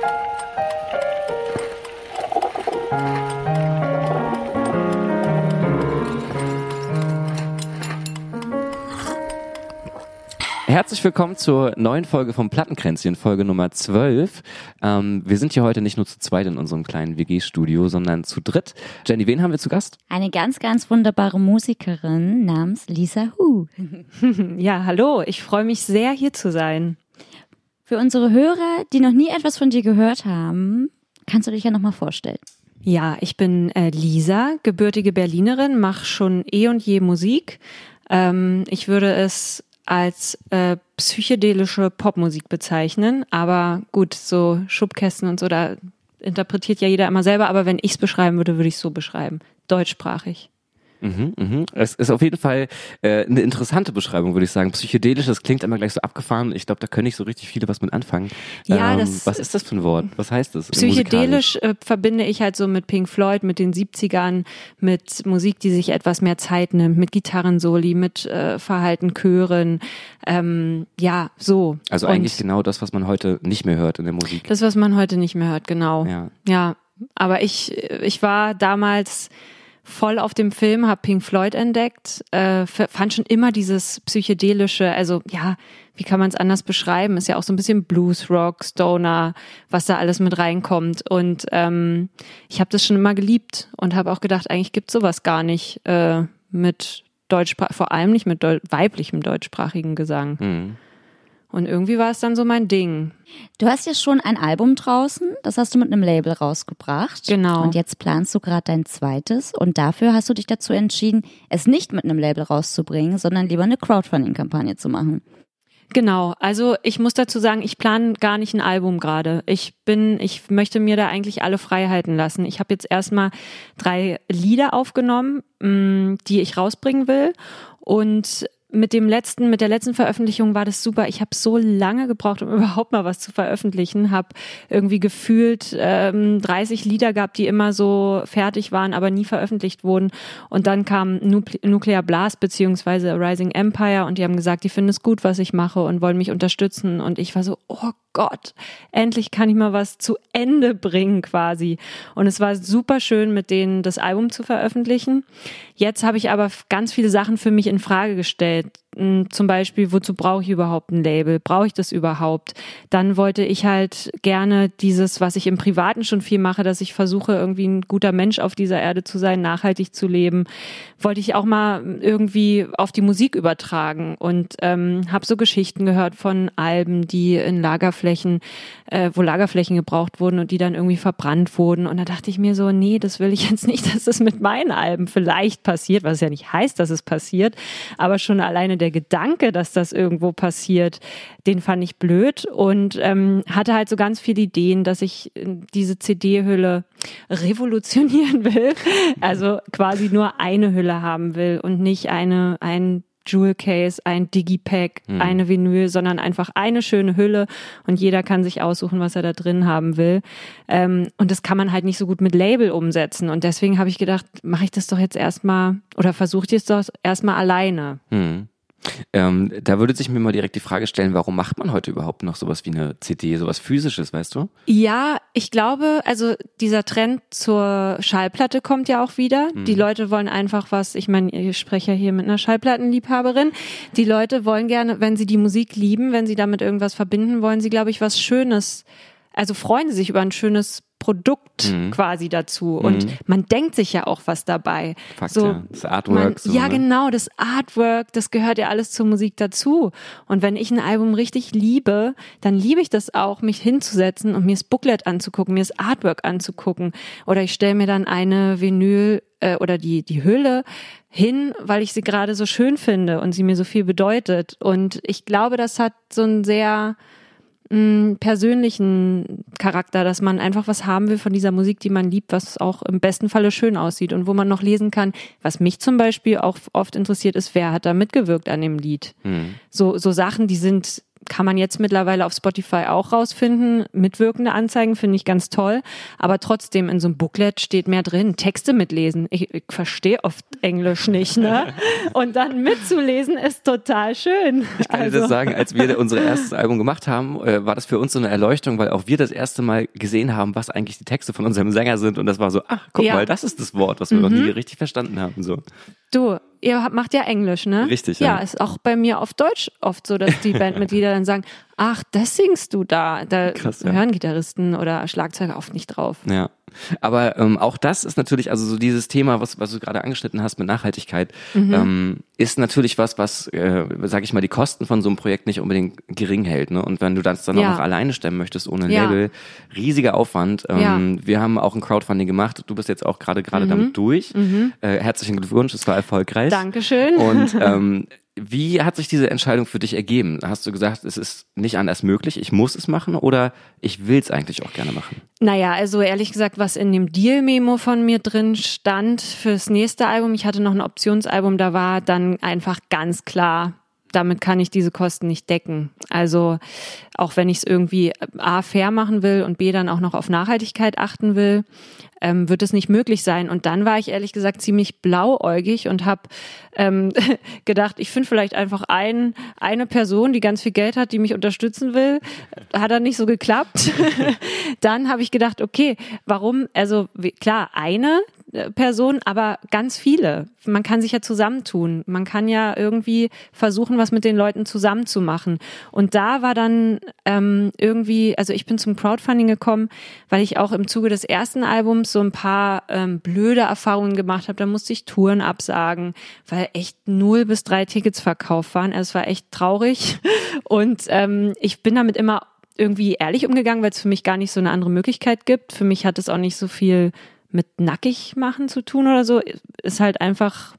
Herzlich willkommen zur neuen Folge vom Plattenkränzchen, Folge Nummer 12. Wir sind hier heute nicht nur zu zweit in unserem kleinen WG-Studio, sondern zu dritt. Jenny, wen haben wir zu Gast? Eine ganz, ganz wunderbare Musikerin namens Lisa Hu. Ja, hallo, ich freue mich sehr, hier zu sein. Für unsere Hörer, die noch nie etwas von dir gehört haben, kannst du dich ja nochmal vorstellen. Ja, ich bin Lisa, gebürtige Berlinerin, mache schon eh und je Musik. Ich würde es als psychedelische Popmusik bezeichnen, aber gut, so Schubkästen und so, da interpretiert ja jeder immer selber, aber wenn ich es beschreiben würde, würde ich es so beschreiben, deutschsprachig. Es ist auf jeden Fall eine interessante Beschreibung, würde ich sagen. Psychedelisch, das klingt immer gleich so abgefahren. Ich glaube, da können nicht so richtig viele was mit anfangen. Ja, was ist das für ein Wort? Was heißt das? Psychedelisch verbinde ich halt so mit Pink Floyd, mit den 70ern, mit Musik, die sich etwas mehr Zeit nimmt, mit Gitarrensoli, mit verhalten Chören, ja, so. Also eigentlich genau das, was man heute nicht mehr hört in der Musik. Das, was man heute nicht mehr hört, genau. Ja, aber ich war damals voll auf dem Film, habe Pink Floyd entdeckt, fand schon immer dieses psychedelische, also ja, wie kann man es anders beschreiben? Ist ja auch so ein bisschen Blues, Rock, Stoner, was da alles mit reinkommt. Und ich habe das schon immer geliebt und habe auch gedacht, eigentlich gibt's sowas gar nicht mit vor allem nicht mit weiblichem deutschsprachigen Gesang. Mhm. Und irgendwie war es dann so mein Ding. Du hast ja schon ein Album draußen, das hast du mit einem Label rausgebracht. Genau. Und jetzt planst du gerade dein zweites und dafür hast du dich dazu entschieden, es nicht mit einem Label rauszubringen, sondern lieber eine Crowdfunding-Kampagne zu machen. Genau, also ich muss dazu sagen, ich plane gar nicht ein Album gerade. Ich möchte mir da eigentlich alle Freiheiten lassen. Ich habe jetzt erstmal 3 Lieder aufgenommen, die ich rausbringen will, und mit der letzten Veröffentlichung war das super. Ich habe so lange gebraucht, um überhaupt mal was zu veröffentlichen. Habe irgendwie gefühlt 30 Lieder gehabt, die immer so fertig waren, aber nie veröffentlicht wurden. Und dann kam Nuclear Blast beziehungsweise Rising Empire und die haben gesagt, die finden es gut, was ich mache und wollen mich unterstützen. Und ich war so, oh Gott, endlich kann ich mal was zu Ende bringen quasi. Und es war super schön, mit denen das Album zu veröffentlichen. Jetzt habe ich aber ganz viele Sachen für mich in Frage gestellt. Zum Beispiel, wozu brauche ich überhaupt ein Label? Brauche ich das überhaupt? Dann wollte ich halt gerne dieses, was ich im Privaten schon viel mache, dass ich versuche, irgendwie ein guter Mensch auf dieser Erde zu sein, nachhaltig zu leben, wollte ich auch mal irgendwie auf die Musik übertragen und habe so Geschichten gehört von Alben, die in wo Lagerflächen gebraucht wurden und die dann irgendwie verbrannt wurden. Und da dachte ich mir so, nee, das will ich jetzt nicht, dass das mit meinen Alben vielleicht passiert, was ja nicht heißt, dass es passiert, aber schon alleine der Gedanke, dass das irgendwo passiert, den fand ich blöd und hatte halt so ganz viele Ideen, dass ich diese CD-Hülle revolutionieren will, also quasi nur eine Hülle haben will und nicht ein Jewel Case, ein Digipack, eine Vinyl, sondern einfach eine schöne Hülle und jeder kann sich aussuchen, was er da drin haben will. Und das kann man halt nicht so gut mit Label umsetzen. Und deswegen habe ich gedacht, mache ich das doch jetzt erstmal oder versuche ich es doch erstmal alleine. Da würde sich mir mal direkt die Frage stellen, warum macht man heute überhaupt noch sowas wie eine CD, sowas Physisches, weißt du? Ja, ich glaube, also dieser Trend zur Schallplatte kommt ja auch wieder. Die Leute wollen einfach ich meine, ich spreche ja hier mit einer Schallplattenliebhaberin. Die Leute wollen gerne, wenn sie die Musik lieben, wenn sie damit irgendwas verbinden, wollen sie, glaube ich, was Schönes. Also freuen sie sich über ein schönes Produkt quasi dazu. Und man denkt sich ja auch was dabei. Fakt, so, ja. Das Artwork. Ja, genau, das Artwork, das gehört ja alles zur Musik dazu. Und wenn ich ein Album richtig liebe, dann liebe ich das auch, mich hinzusetzen und mir das Booklet anzugucken, mir das Artwork anzugucken. Oder ich stelle mir dann eine Vinyl oder die Hülle hin, weil ich sie gerade so schön finde und sie mir so viel bedeutet. Und ich glaube, das hat so einen sehr persönlichen Charakter, dass man einfach was haben will von dieser Musik, die man liebt, was auch im besten Falle schön aussieht und wo man noch lesen kann. Was mich zum Beispiel auch oft interessiert ist, wer hat da mitgewirkt an dem Lied. So Sachen, die sind kann man jetzt mittlerweile auf Spotify auch rausfinden. Mitwirkende Anzeigen finde ich ganz toll, aber trotzdem in so einem Booklet steht mehr drin. Texte mitlesen. Ich verstehe oft Englisch nicht, ne? Und dann mitzulesen ist total schön. Ich kann dir das sagen, als wir unser erstes Album gemacht haben, war das für uns so eine Erleuchtung, weil auch wir das erste Mal gesehen haben, was eigentlich die Texte von unserem Sänger sind und das war so, ach, guck mal, das ist das Wort, was wir noch nie richtig verstanden haben. So. Du, ihr macht ja Englisch, ne? Richtig, ja. Ja, ist auch bei mir auf Deutsch oft so, dass die Bandmitglieder dann sagen, ach, das singst du da. Da Krass, ja. hören Gitarristen oder Schlagzeuger oft nicht drauf. Ja, aber auch das ist natürlich, also so dieses Thema, was du gerade angeschnitten hast mit Nachhaltigkeit, ist natürlich was, sag ich mal, die Kosten von so einem Projekt nicht unbedingt gering hält. Ne? Und wenn du das dann auch noch alleine stemmen möchtest, ohne ein Label, riesiger Aufwand. Wir haben auch ein Crowdfunding gemacht. Du bist jetzt auch gerade damit durch. Herzlichen Glückwunsch, es war erfolgreich. Dankeschön. Und wie hat sich diese Entscheidung für dich ergeben? Hast du gesagt, es ist nicht anders möglich, ich muss es machen oder ich will es eigentlich auch gerne machen? Naja, also ehrlich gesagt, was in dem Deal-Memo von mir drin stand fürs nächste Album, ich hatte noch ein Optionsalbum, da war dann einfach ganz klar, damit kann ich diese Kosten nicht decken. Also auch wenn ich es irgendwie A, fair machen will und B, dann auch noch auf Nachhaltigkeit achten will, wird es nicht möglich sein. Und dann war ich ehrlich gesagt ziemlich blauäugig und habe gedacht, ich finde vielleicht einfach eine Person, die ganz viel Geld hat, die mich unterstützen will. Hat dann nicht so geklappt. Dann habe ich gedacht, okay, warum, also klar, eine Person, aber ganz viele. Man kann sich ja zusammentun. Man kann ja irgendwie versuchen, was mit den Leuten zusammen zu machen. Und da war dann irgendwie, also ich bin zum Crowdfunding gekommen, weil ich auch im Zuge des ersten Albums so ein paar blöde Erfahrungen gemacht habe. Da musste ich Touren absagen, weil echt 0 bis 3 Tickets verkauft waren. Also es war echt traurig. Und ich bin damit immer irgendwie ehrlich umgegangen, weil es für mich gar nicht so eine andere Möglichkeit gibt. Für mich hat es auch nicht so viel mit nackig machen zu tun oder so, ist halt einfach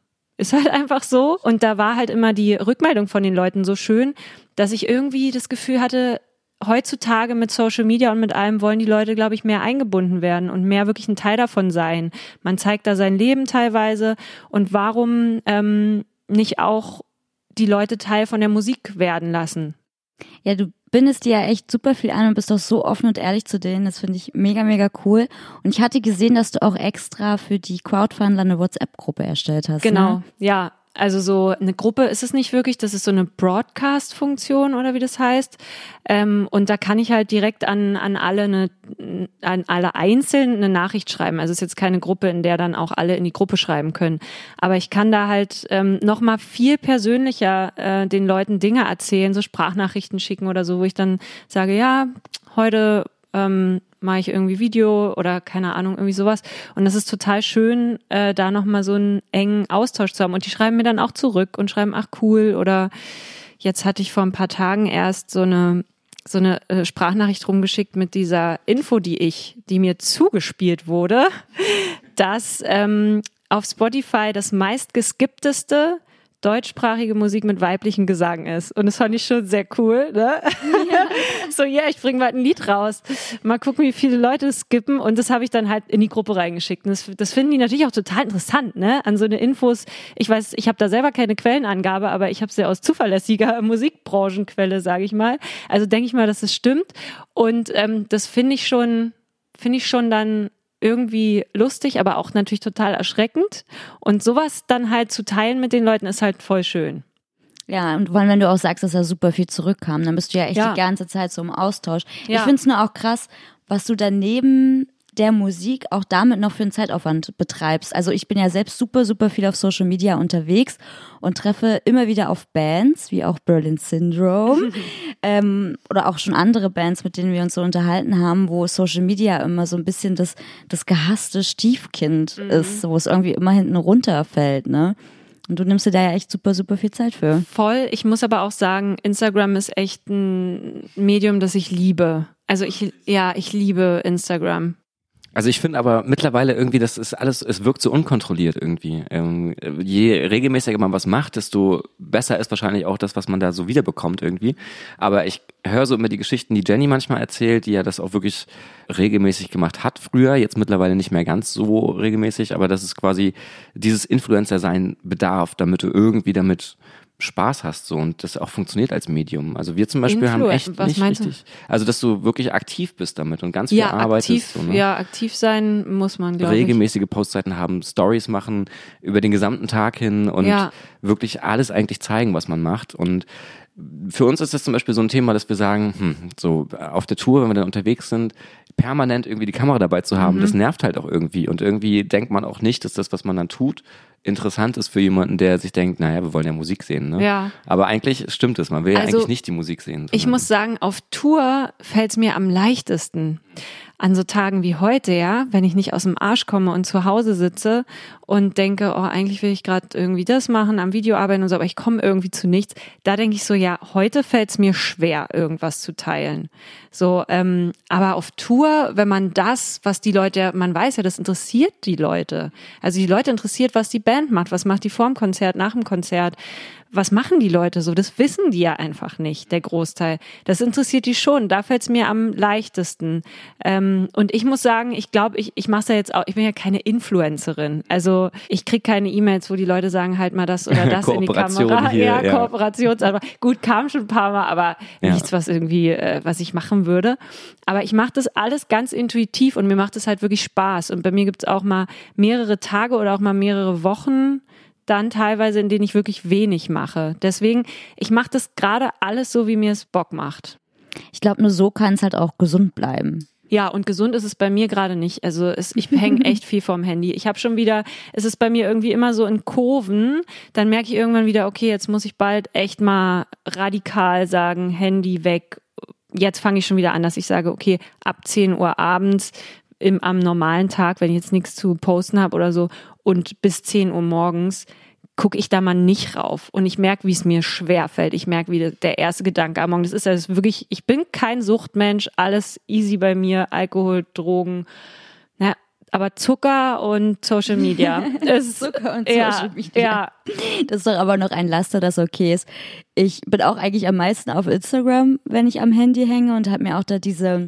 so. Und da war halt immer die Rückmeldung von den Leuten so schön, dass ich irgendwie das Gefühl hatte, heutzutage mit Social Media und mit allem wollen die Leute, glaube ich, mehr eingebunden werden und mehr wirklich ein Teil davon sein. Man zeigt da sein Leben teilweise und warum nicht auch die Leute Teil von der Musik werden lassen? Ja, du bindest dir ja echt super viel an und bist auch so offen und ehrlich zu denen. Das finde ich mega, mega cool. Und ich hatte gesehen, dass du auch extra für die Crowdfunder eine WhatsApp-Gruppe erstellt hast. Genau, ne? Ja. Also so eine Gruppe ist es nicht wirklich, das ist so eine Broadcast-Funktion oder wie das heißt. Und da kann ich halt direkt an alle einzeln eine Nachricht schreiben. Also es ist jetzt keine Gruppe, in der dann auch alle in die Gruppe schreiben können. Aber ich kann da halt nochmal viel persönlicher den Leuten Dinge erzählen, so Sprachnachrichten schicken oder so, wo ich dann sage, ja, heute mache ich irgendwie Video oder keine Ahnung, irgendwie sowas. Und das ist total schön, da nochmal so einen engen Austausch zu haben. Und die schreiben mir dann auch zurück und schreiben, ach cool. Oder jetzt hatte ich vor ein paar Tagen erst so eine Sprachnachricht rumgeschickt mit dieser Info, die mir zugespielt wurde, dass auf Spotify das meistgeskippteste deutschsprachige Musik mit weiblichem Gesang ist. Und das fand ich schon sehr cool, ne? Ja. So, ich bringe bald ein Lied raus. Mal gucken, wie viele Leute es skippen. Und das habe ich dann halt in die Gruppe reingeschickt. Und das finden die natürlich auch total interessant, ne? An so eine Infos. Ich weiß, ich habe da selber keine Quellenangabe, aber ich habe sie aus zuverlässiger Musikbranchenquelle, sage ich mal. Also denke ich mal, dass es stimmt. Und das finde ich schon dann irgendwie lustig, aber auch natürlich total erschreckend. Und sowas dann halt zu teilen mit den Leuten ist halt voll schön. Ja, und vor allem, wenn du auch sagst, dass da super viel zurückkam, dann bist du ja echt die ganze Zeit so im Austausch. Ja. Ich finde es nur auch krass, was du daneben der Musik auch damit noch für einen Zeitaufwand betreibst. Also ich bin ja selbst super, super viel auf Social Media unterwegs und treffe immer wieder auf Bands, wie auch Berlin Syndrome oder auch schon andere Bands, mit denen wir uns so unterhalten haben, wo Social Media immer so ein bisschen das gehasste Stiefkind ist, wo es irgendwie immer hinten runterfällt, ne? Und du nimmst dir da ja echt super, super viel Zeit für. Voll. Ich muss aber auch sagen, Instagram ist echt ein Medium, das ich liebe. Also ich liebe Instagram. Also ich finde aber mittlerweile irgendwie, das ist alles, es wirkt so unkontrolliert irgendwie. Je regelmäßiger man was macht, desto besser ist wahrscheinlich auch das, was man da so wiederbekommt irgendwie. Aber ich höre so immer die Geschichten, die Jenny manchmal erzählt, die ja das auch wirklich regelmäßig gemacht hat früher, jetzt mittlerweile nicht mehr ganz so regelmäßig, aber dass es quasi dieses Influencer-Sein bedarf, damit du irgendwie damit Spaß hast so und das auch funktioniert als Medium. Also wir zum Beispiel haben echt was nicht richtig, also dass du wirklich aktiv bist damit und ganz viel arbeitest. Aktiv sein muss man, glaube ich. Regelmäßige Postzeiten haben, Stories machen über den gesamten Tag hin und wirklich alles eigentlich zeigen, was man macht. Und für uns ist das zum Beispiel so ein Thema, dass wir sagen, so auf der Tour, wenn wir dann unterwegs sind, permanent irgendwie die Kamera dabei zu haben, das nervt halt auch irgendwie. Und irgendwie denkt man auch nicht, dass das, was man dann tut, interessant ist für jemanden, der sich denkt, naja, wir wollen ja Musik sehen. Ne? Ja. Aber eigentlich stimmt es, man will ja eigentlich nicht die Musik sehen. Ich muss sagen, auf Tour fällt es mir am leichtesten. An so Tagen wie heute, ja, wenn ich nicht aus dem Arsch komme und zu Hause sitze und denke, oh, eigentlich will ich gerade irgendwie das machen, am Video arbeiten und so, aber ich komme irgendwie zu nichts. Da denke ich so, ja, heute fällt es mir schwer, irgendwas zu teilen. So, aber auf Tour, wenn man das, was die Leute, man weiß ja, das interessiert die Leute. Also die Leute interessiert, was die Band macht, was macht die vor dem Konzert, nach dem Konzert. Was machen die Leute so? Das wissen die ja einfach nicht, der Großteil. Das interessiert die schon. Da fällt es mir am leichtesten. Und ich muss sagen, ich glaube, ich mache es ja jetzt auch, ich bin ja keine Influencerin. Also ich kriege keine E-Mails, wo die Leute sagen, halt mal das oder das in die Kamera. Hier, Kooperationsalbum. Gut, kam schon ein paar Mal, aber nichts, was irgendwie, was ich machen würde. Aber ich mache das alles ganz intuitiv und mir macht es halt wirklich Spaß. Und bei mir gibt es auch mal mehrere Tage oder auch mal mehrere Wochen, dann teilweise, in denen ich wirklich wenig mache. Deswegen, ich mache das gerade alles so, wie mir es Bock macht. Ich glaube, nur so kann es halt auch gesund bleiben. Ja, und gesund ist es bei mir gerade nicht. Also ich hänge echt viel vorm Handy. Ich habe schon wieder, es ist bei mir irgendwie immer so in Kurven. Dann merke ich irgendwann wieder, okay, jetzt muss ich bald echt mal radikal sagen, Handy weg. Jetzt fange ich schon wieder an, dass ich sage, okay, ab 10 Uhr abends am normalen Tag, wenn ich jetzt nichts zu posten habe oder so, und bis 10 Uhr morgens gucke ich da mal nicht rauf. Und ich merke, wie es mir schwerfällt. Ich merke, wie der erste Gedanke am Morgen, das ist also wirklich, ich bin kein Suchtmensch, alles easy bei mir, Alkohol, Drogen, aber Zucker und Social Media. Zucker und Social Media. Ja. Das ist doch aber noch ein Laster, das okay ist. Ich bin auch eigentlich am meisten auf Instagram, wenn ich am Handy hänge und habe mir auch da diese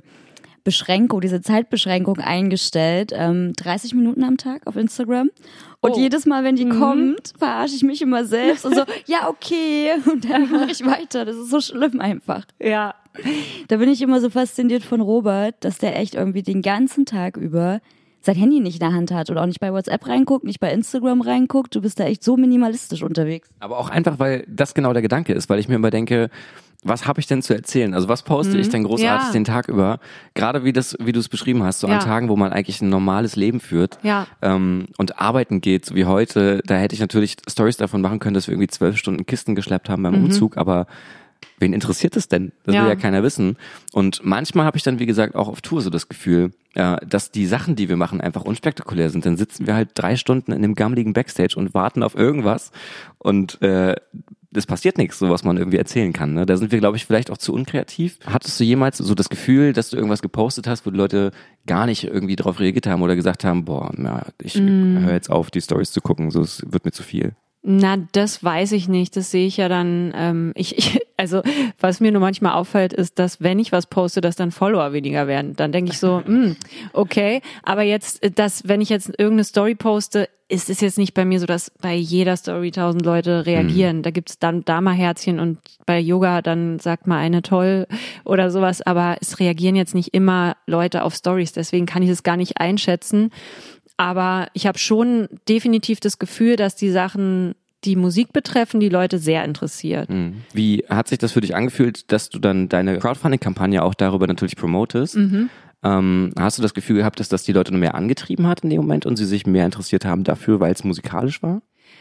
Zeitbeschränkung eingestellt, 30 Minuten am Tag auf Instagram. Und jedes Mal, wenn die kommt, verarsche ich mich immer selbst und so, ja, okay. Und dann mache ich weiter. Das ist so schlimm einfach. Ja. Da bin ich immer so fasziniert von Robert, dass der echt irgendwie den ganzen Tag über sein Handy nicht in der Hand hat oder auch nicht bei WhatsApp reinguckt, nicht bei Instagram reinguckt. Du bist da echt so minimalistisch unterwegs. Aber auch einfach, weil das genau der Gedanke ist, weil ich mir immer denke, was habe ich denn zu erzählen? Also was poste ich denn großartig den Tag über? Gerade wie du es beschrieben hast, so an Tagen, wo man eigentlich ein normales Leben führt und arbeiten geht, so wie heute, da hätte ich natürlich Storys davon machen können, dass wir irgendwie 12 Stunden Kisten geschleppt haben beim Umzug, aber wen interessiert es denn? Das will ja keiner wissen. Und manchmal habe ich dann, wie gesagt, auch auf Tour so das Gefühl, dass die Sachen, die wir machen, einfach unspektakulär sind. Dann sitzen wir halt 3 Stunden in dem gammeligen Backstage und warten auf irgendwas und es passiert nichts, so was man irgendwie erzählen kann. Ne? Da sind wir, glaube ich, vielleicht auch zu unkreativ. Hattest du jemals so das Gefühl, dass du irgendwas gepostet hast, wo die Leute gar nicht irgendwie drauf reagiert haben oder gesagt haben, boah, ich höre jetzt auf, die Storys zu gucken, so es wird mir zu viel? Na, das weiß ich nicht. Das sehe ich ja dann. Also was mir nur manchmal auffällt, ist, dass wenn ich was poste, dass dann Follower weniger werden. Dann denke ich so, okay. Aber jetzt, wenn ich jetzt irgendeine Story poste, ist es jetzt nicht bei mir so, dass bei jeder Story 1000 Leute reagieren. Da gibt's dann da mal Herzchen und bei Yoga dann sagt mal eine toll oder sowas. Aber es reagieren jetzt nicht immer Leute auf Stories. Deswegen kann ich es gar nicht einschätzen. Aber ich habe schon definitiv das Gefühl, dass die Sachen, die Musik betreffen, die Leute sehr interessiert. Wie hat sich das für dich angefühlt, dass du dann deine Crowdfunding-Kampagne auch darüber natürlich promotest? Hast du das Gefühl gehabt, dass das die Leute noch mehr angetrieben hat in dem Moment und sie sich mehr interessiert haben dafür, weil es musikalisch war?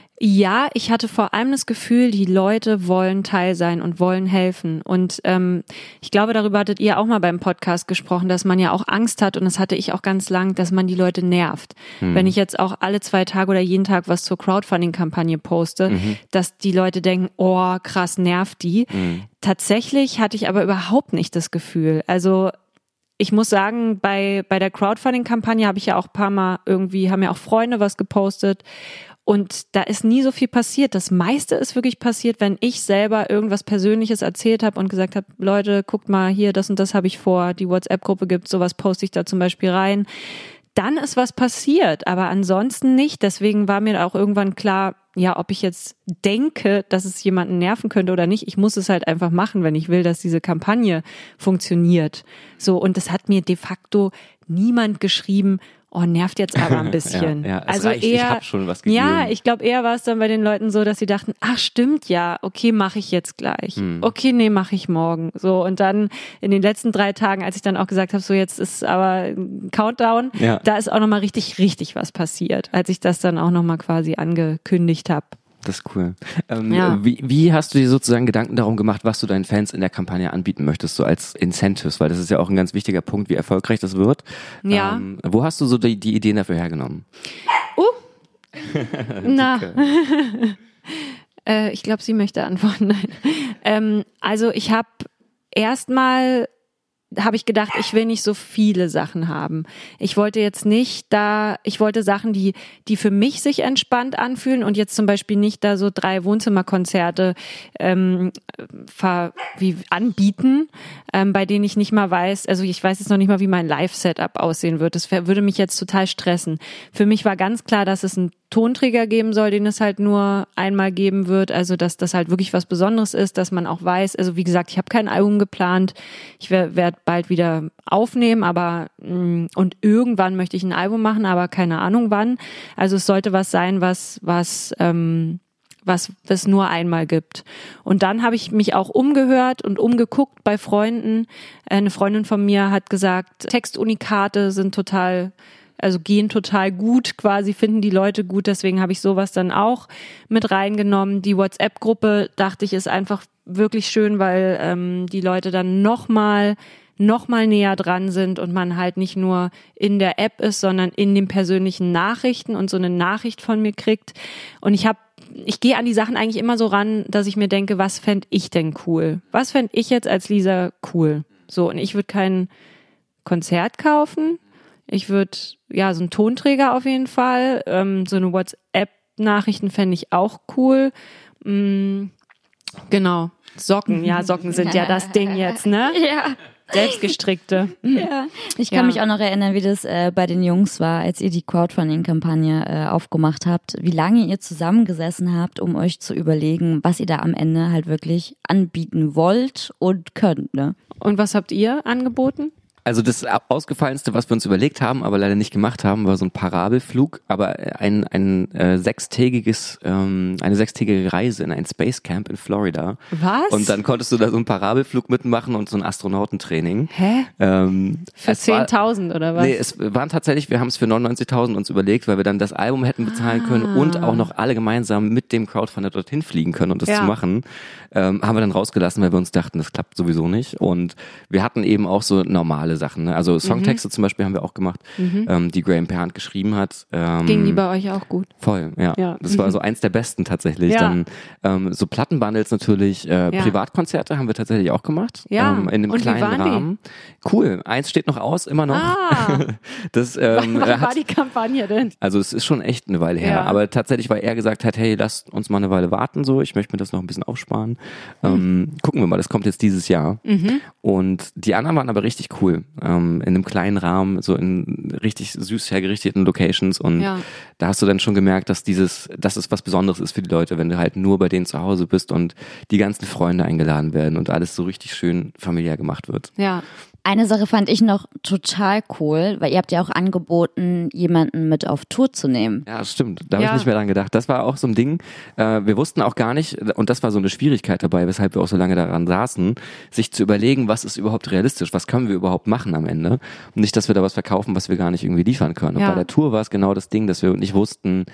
Ja, ich hatte vor allem das Gefühl, die Leute wollen Teil sein und wollen helfen. Und ich glaube, darüber hattet ihr auch mal beim Podcast gesprochen, dass man ja auch Angst hat, und das hatte ich auch ganz lang, dass man die Leute nervt. Wenn ich jetzt auch alle 2 Tage oder jeden Tag was zur Crowdfunding-Kampagne poste, dass die Leute denken, oh krass, nervt die. Tatsächlich hatte ich aber überhaupt nicht das Gefühl. Also ich muss sagen, bei der Crowdfunding-Kampagne habe ich ja auch ein paar Mal haben ja auch Freunde was gepostet. Und da ist nie so viel passiert. Das meiste ist wirklich passiert, wenn ich selber irgendwas Persönliches erzählt habe und gesagt habe, Leute, guckt mal hier, das und das habe ich vor, die WhatsApp-Gruppe gibt, sowas poste ich da zum Beispiel rein. Dann ist was passiert, aber ansonsten nicht. Deswegen war mir auch irgendwann klar, ob ich jetzt denke, dass es jemanden nerven könnte oder nicht. Ich muss es halt einfach machen, wenn ich will, dass diese Kampagne funktioniert. So, und es hat mir de facto niemand geschrieben, oh, nervt jetzt aber ein bisschen. Ja, also reicht, eher, ich habe schon was gegeben. Ja, ich glaube, eher war es dann bei den Leuten so, dass sie dachten, ach stimmt ja, okay, mache ich jetzt gleich. Okay, nee, mache ich morgen. So, und dann in den letzten 3 Tagen, als ich dann auch gesagt habe, so jetzt ist aber ein Countdown, da ist auch nochmal richtig was passiert, als ich das dann auch nochmal quasi angekündigt habe. Das ist cool. Wie hast du dir sozusagen Gedanken darum gemacht, was du deinen Fans in der Kampagne anbieten möchtest, so als Incentives? Weil das ist ja auch ein ganz wichtiger Punkt, wie erfolgreich das wird. Ja. Wo hast du so die Ideen dafür hergenommen? Ich glaube, sie möchte antworten. Nein. Also ich habe gedacht, ich will nicht so viele Sachen haben. Ich wollte Sachen, die für mich sich entspannt anfühlen und jetzt zum Beispiel nicht da so 3 Wohnzimmerkonzerte anbieten, bei denen ich nicht mal weiß, also ich weiß jetzt noch nicht mal, wie mein Live-Setup aussehen wird. Das würde mich jetzt total stressen. Für mich war ganz klar, dass es einen Tonträger geben soll, den es halt nur einmal geben wird, also dass das halt wirklich was Besonderes ist, dass man auch weiß, also wie gesagt, ich habe kein Album geplant, ich werde bald wieder aufnehmen, aber und irgendwann möchte ich ein Album machen, aber keine Ahnung wann, also es sollte was sein, was es nur einmal gibt. Und dann habe ich mich auch umgehört und umgeguckt bei Freunden. Eine Freundin von mir hat gesagt, Textunikate gehen total gut, quasi finden die Leute gut, deswegen habe ich sowas dann auch mit reingenommen. Die WhatsApp-Gruppe, dachte ich, ist einfach wirklich schön, weil die Leute dann noch mal näher dran sind und man halt nicht nur in der App ist, sondern in den persönlichen Nachrichten und so eine Nachricht von mir kriegt. Und ich gehe an die Sachen eigentlich immer so ran, dass ich mir denke, was fände ich denn cool? Was fände ich jetzt als Lisa cool? So, und ich würde kein Konzert kaufen. Ich würde, so einen Tonträger auf jeden Fall. So eine WhatsApp-Nachrichten fände ich auch cool. Genau. Socken. Ja, Socken sind ja das Ding jetzt, ne? Ja. Selbstgestrickte. Ja. Ich kann mich auch noch erinnern, wie das bei den Jungs war, als ihr die Crowdfunding-Kampagne aufgemacht habt, wie lange ihr zusammengesessen habt, um euch zu überlegen, was ihr da am Ende halt wirklich anbieten wollt und könnt, ne? Und was habt ihr angeboten? Also das Ausgefallenste, was wir uns überlegt haben, aber leider nicht gemacht haben, war so ein Parabelflug, aber eine sechstägige Reise in ein Space Camp in Florida. Was? Und dann konntest du da so einen Parabelflug mitmachen und so ein Astronautentraining. Hä? Für 10.000 oder was? Nee, es waren tatsächlich, wir haben es für 99.000 uns überlegt, weil wir dann das Album hätten bezahlen können und auch noch alle gemeinsam mit dem Crowdfunder dorthin fliegen können und das zu machen. Haben wir dann rausgelassen, weil wir uns dachten, das klappt sowieso nicht. Und wir hatten eben auch so normale Sachen, ne? Also Songtexte zum Beispiel haben wir auch gemacht, die Graham Perrant geschrieben hat. Gingen die bei euch auch gut? Voll, ja. Das war so eins der besten tatsächlich. Ja. Dann so Plattenbundles natürlich, Privatkonzerte haben wir tatsächlich auch gemacht. Ja. In einem Und kleinen wie waren Rahmen. Cool. Eins steht noch aus, immer noch. Das, wann war die Kampagne denn? Also es ist schon echt eine Weile her. Aber tatsächlich, weil er gesagt hat, hey, lasst uns mal eine Weile warten, so, ich möchte mir das noch ein bisschen aufsparen. Gucken wir mal, das kommt jetzt dieses Jahr. Und die anderen waren aber richtig cool. In einem kleinen Rahmen, so in richtig süß hergerichteten Locations. Und da hast du dann schon gemerkt, dass es was Besonderes ist für die Leute, wenn du halt nur bei denen zu Hause bist und die ganzen Freunde eingeladen werden und alles so richtig schön familiär gemacht wird. Ja. Eine Sache fand ich noch total cool, weil ihr habt ja auch angeboten, jemanden mit auf Tour zu nehmen. Ja, stimmt. Da habe ich nicht mehr dran gedacht. Das war auch so ein Ding. Wir wussten auch gar nicht, und das war so eine Schwierigkeit dabei, weshalb wir auch so lange daran saßen, sich zu überlegen, was ist überhaupt realistisch, was können wir überhaupt machen am Ende. Und nicht, dass wir da was verkaufen, was wir gar nicht irgendwie liefern können. Und bei der Tour war es genau das Ding, dass wir nicht wussten,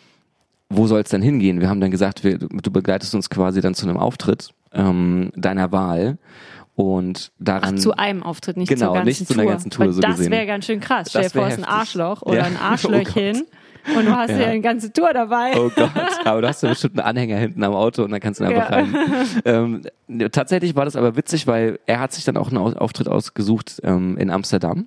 wo soll es denn hingehen. Wir haben dann gesagt, du begleitest uns quasi dann zu einem Auftritt deiner Wahl. Und daran. Zu einem Auftritt, nicht genau, zur ganzen nicht zu einer ganzen Tour. Weil so das gesehen. wäre ganz schön krass. Stell dir vor, es ist ein Arschloch oder ein Oh Arschlöchchen. Und du hast ja eine ganze Tour dabei. Oh Gott, aber du hast ja bestimmt einen Anhänger hinten am Auto und dann kannst du einfach rein. Tatsächlich war das aber witzig, weil er hat sich dann auch einen Auftritt ausgesucht in Amsterdam.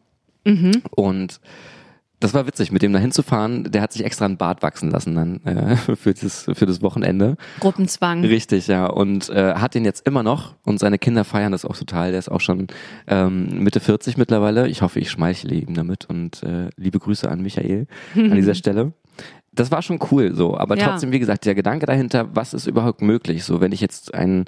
Und das war witzig, mit dem da hinzufahren. Der hat sich extra einen Bart wachsen lassen dann für das Wochenende. Gruppenzwang. Richtig, ja. Und hat den jetzt immer noch und seine Kinder feiern das auch total. Der ist auch schon Mitte 40 mittlerweile. Ich hoffe, ich schmeichle ihm damit und liebe Grüße an Michael an dieser Stelle. das war schon cool so, aber Ja. trotzdem, wie gesagt, der Gedanke dahinter, was ist überhaupt möglich? So, wenn ich jetzt ein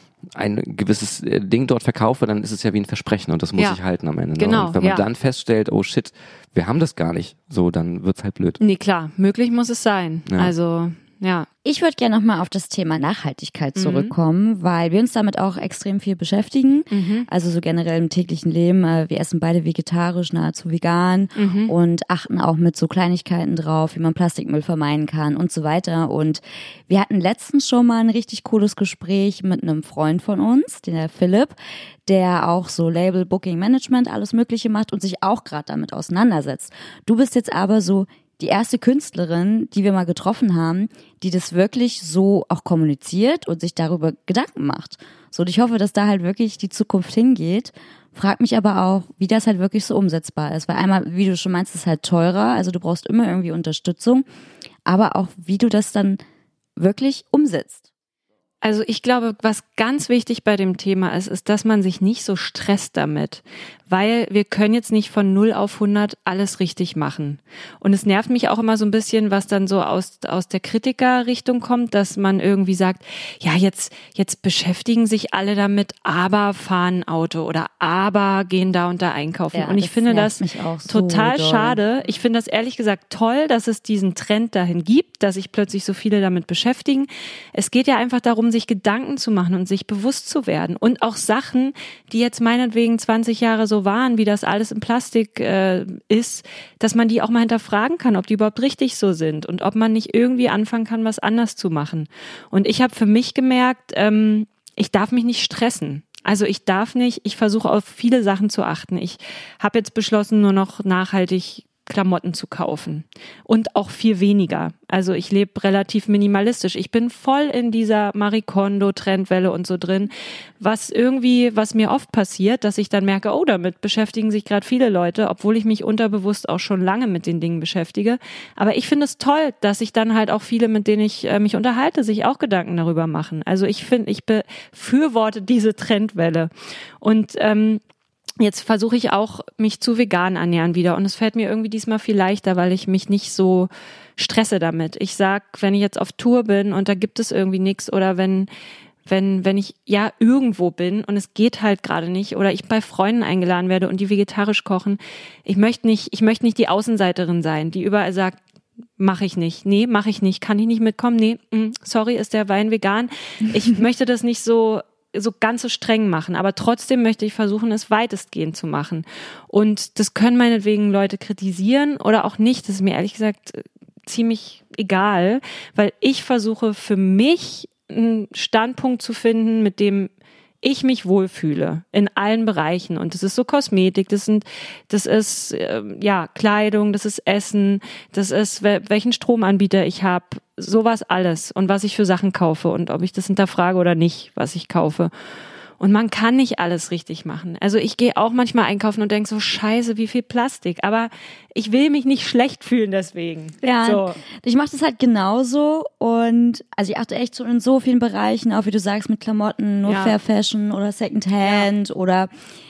gewisses Ding dort verkaufe, dann ist es ja wie ein Versprechen und das muss Ja. ich halten am Ende. Genau, Ne? Und wenn man ja. dann feststellt, oh shit, wir haben das gar nicht, so, dann wird's halt blöd. Nee, klar, möglich muss es sein. Ja. Also, ja. Ich würde gerne nochmal auf das Thema Nachhaltigkeit zurückkommen, weil wir uns damit auch extrem viel beschäftigen. Also so generell im täglichen Leben. Wir essen beide vegetarisch, nahezu vegan und achten auch mit so Kleinigkeiten drauf, wie man Plastikmüll vermeiden kann und so weiter. Und wir hatten letztens schon mal ein richtig cooles Gespräch mit einem Freund von uns, den der Philipp, der auch so Label, Booking, Management, alles Mögliche macht und sich auch gerade damit auseinandersetzt. Du bist jetzt aber so die erste Künstlerin, die wir mal getroffen haben, die das wirklich so auch kommuniziert und sich darüber Gedanken macht. So, und ich hoffe, dass da halt wirklich die Zukunft hingeht. Frag mich aber auch, wie das halt wirklich so umsetzbar ist. Weil einmal, wie du schon meinst, ist halt teurer, also du brauchst immer irgendwie Unterstützung, aber auch, wie du das dann wirklich umsetzt. Also ich glaube, was ganz wichtig bei dem Thema ist, dass man sich nicht so stresst damit, weil wir können jetzt nicht von 0 auf 100 alles richtig machen. Und es nervt mich auch immer so ein bisschen, was dann so aus der Kritikerrichtung kommt, dass man irgendwie sagt, ja, jetzt beschäftigen sich alle damit, aber fahren Auto oder aber gehen da und da einkaufen. Ja, und ich finde das mich auch so total doll. schade. Ich finde das ehrlich gesagt toll, dass es diesen Trend dahin gibt, dass sich plötzlich so viele damit beschäftigen. Es geht ja einfach darum, sich Gedanken zu machen und sich bewusst zu werden. Und auch Sachen, die jetzt meinetwegen 20 Jahre so waren, wie das alles in Plastik ist, dass man die auch mal hinterfragen kann, ob die überhaupt richtig so sind und ob man nicht irgendwie anfangen kann, was anders zu machen. Und ich habe für mich gemerkt, ich darf mich nicht stressen. Also ich versuche auf viele Sachen zu achten. Ich habe jetzt beschlossen, nur noch nachhaltig Klamotten zu kaufen und auch viel weniger. Also ich lebe relativ minimalistisch. Ich bin voll in dieser Marie Kondo-Trendwelle und so drin, was mir oft passiert, dass ich dann merke, oh, damit beschäftigen sich gerade viele Leute, obwohl ich mich unterbewusst auch schon lange mit den Dingen beschäftige. Aber ich finde es toll, dass sich dann halt auch viele, mit denen ich mich unterhalte, sich auch Gedanken darüber machen. Also ich befürworte diese Trendwelle. Und jetzt versuche ich auch, mich zu vegan ernähren wieder. Und es fällt mir irgendwie diesmal viel leichter, weil ich mich nicht so stresse damit. Ich sag, wenn ich jetzt auf Tour bin und da gibt es irgendwie nichts oder wenn ich ja irgendwo bin und es geht halt gerade nicht oder ich bei Freunden eingeladen werde und die vegetarisch kochen, ich möchte nicht die Außenseiterin sein, die überall sagt, mache ich nicht. Nee, mache ich nicht. Kann ich nicht mitkommen? Nee, sorry, ist der Wein vegan? Ich möchte das nicht so ganz so streng machen, aber trotzdem möchte ich versuchen, es weitestgehend zu machen. Und das können meinetwegen Leute kritisieren oder auch nicht. Das ist mir ehrlich gesagt ziemlich egal, weil ich versuche für mich einen Standpunkt zu finden, mit dem ich mich wohlfühle in allen Bereichen. Und das ist so Kosmetik, das ist Kleidung, das ist Essen, das ist welchen Stromanbieter ich habe, sowas alles und was ich für Sachen kaufe und ob ich das hinterfrage oder nicht, was ich kaufe. Und man kann nicht alles richtig machen. Also ich gehe auch manchmal einkaufen und denke so, scheiße, wie viel Plastik. Aber ich will mich nicht schlecht fühlen deswegen. Ja, so. Ich mache das halt genauso und also ich achte echt so in so vielen Bereichen, auch wie du sagst, mit Klamotten, nur Fair Fashion oder Secondhand oder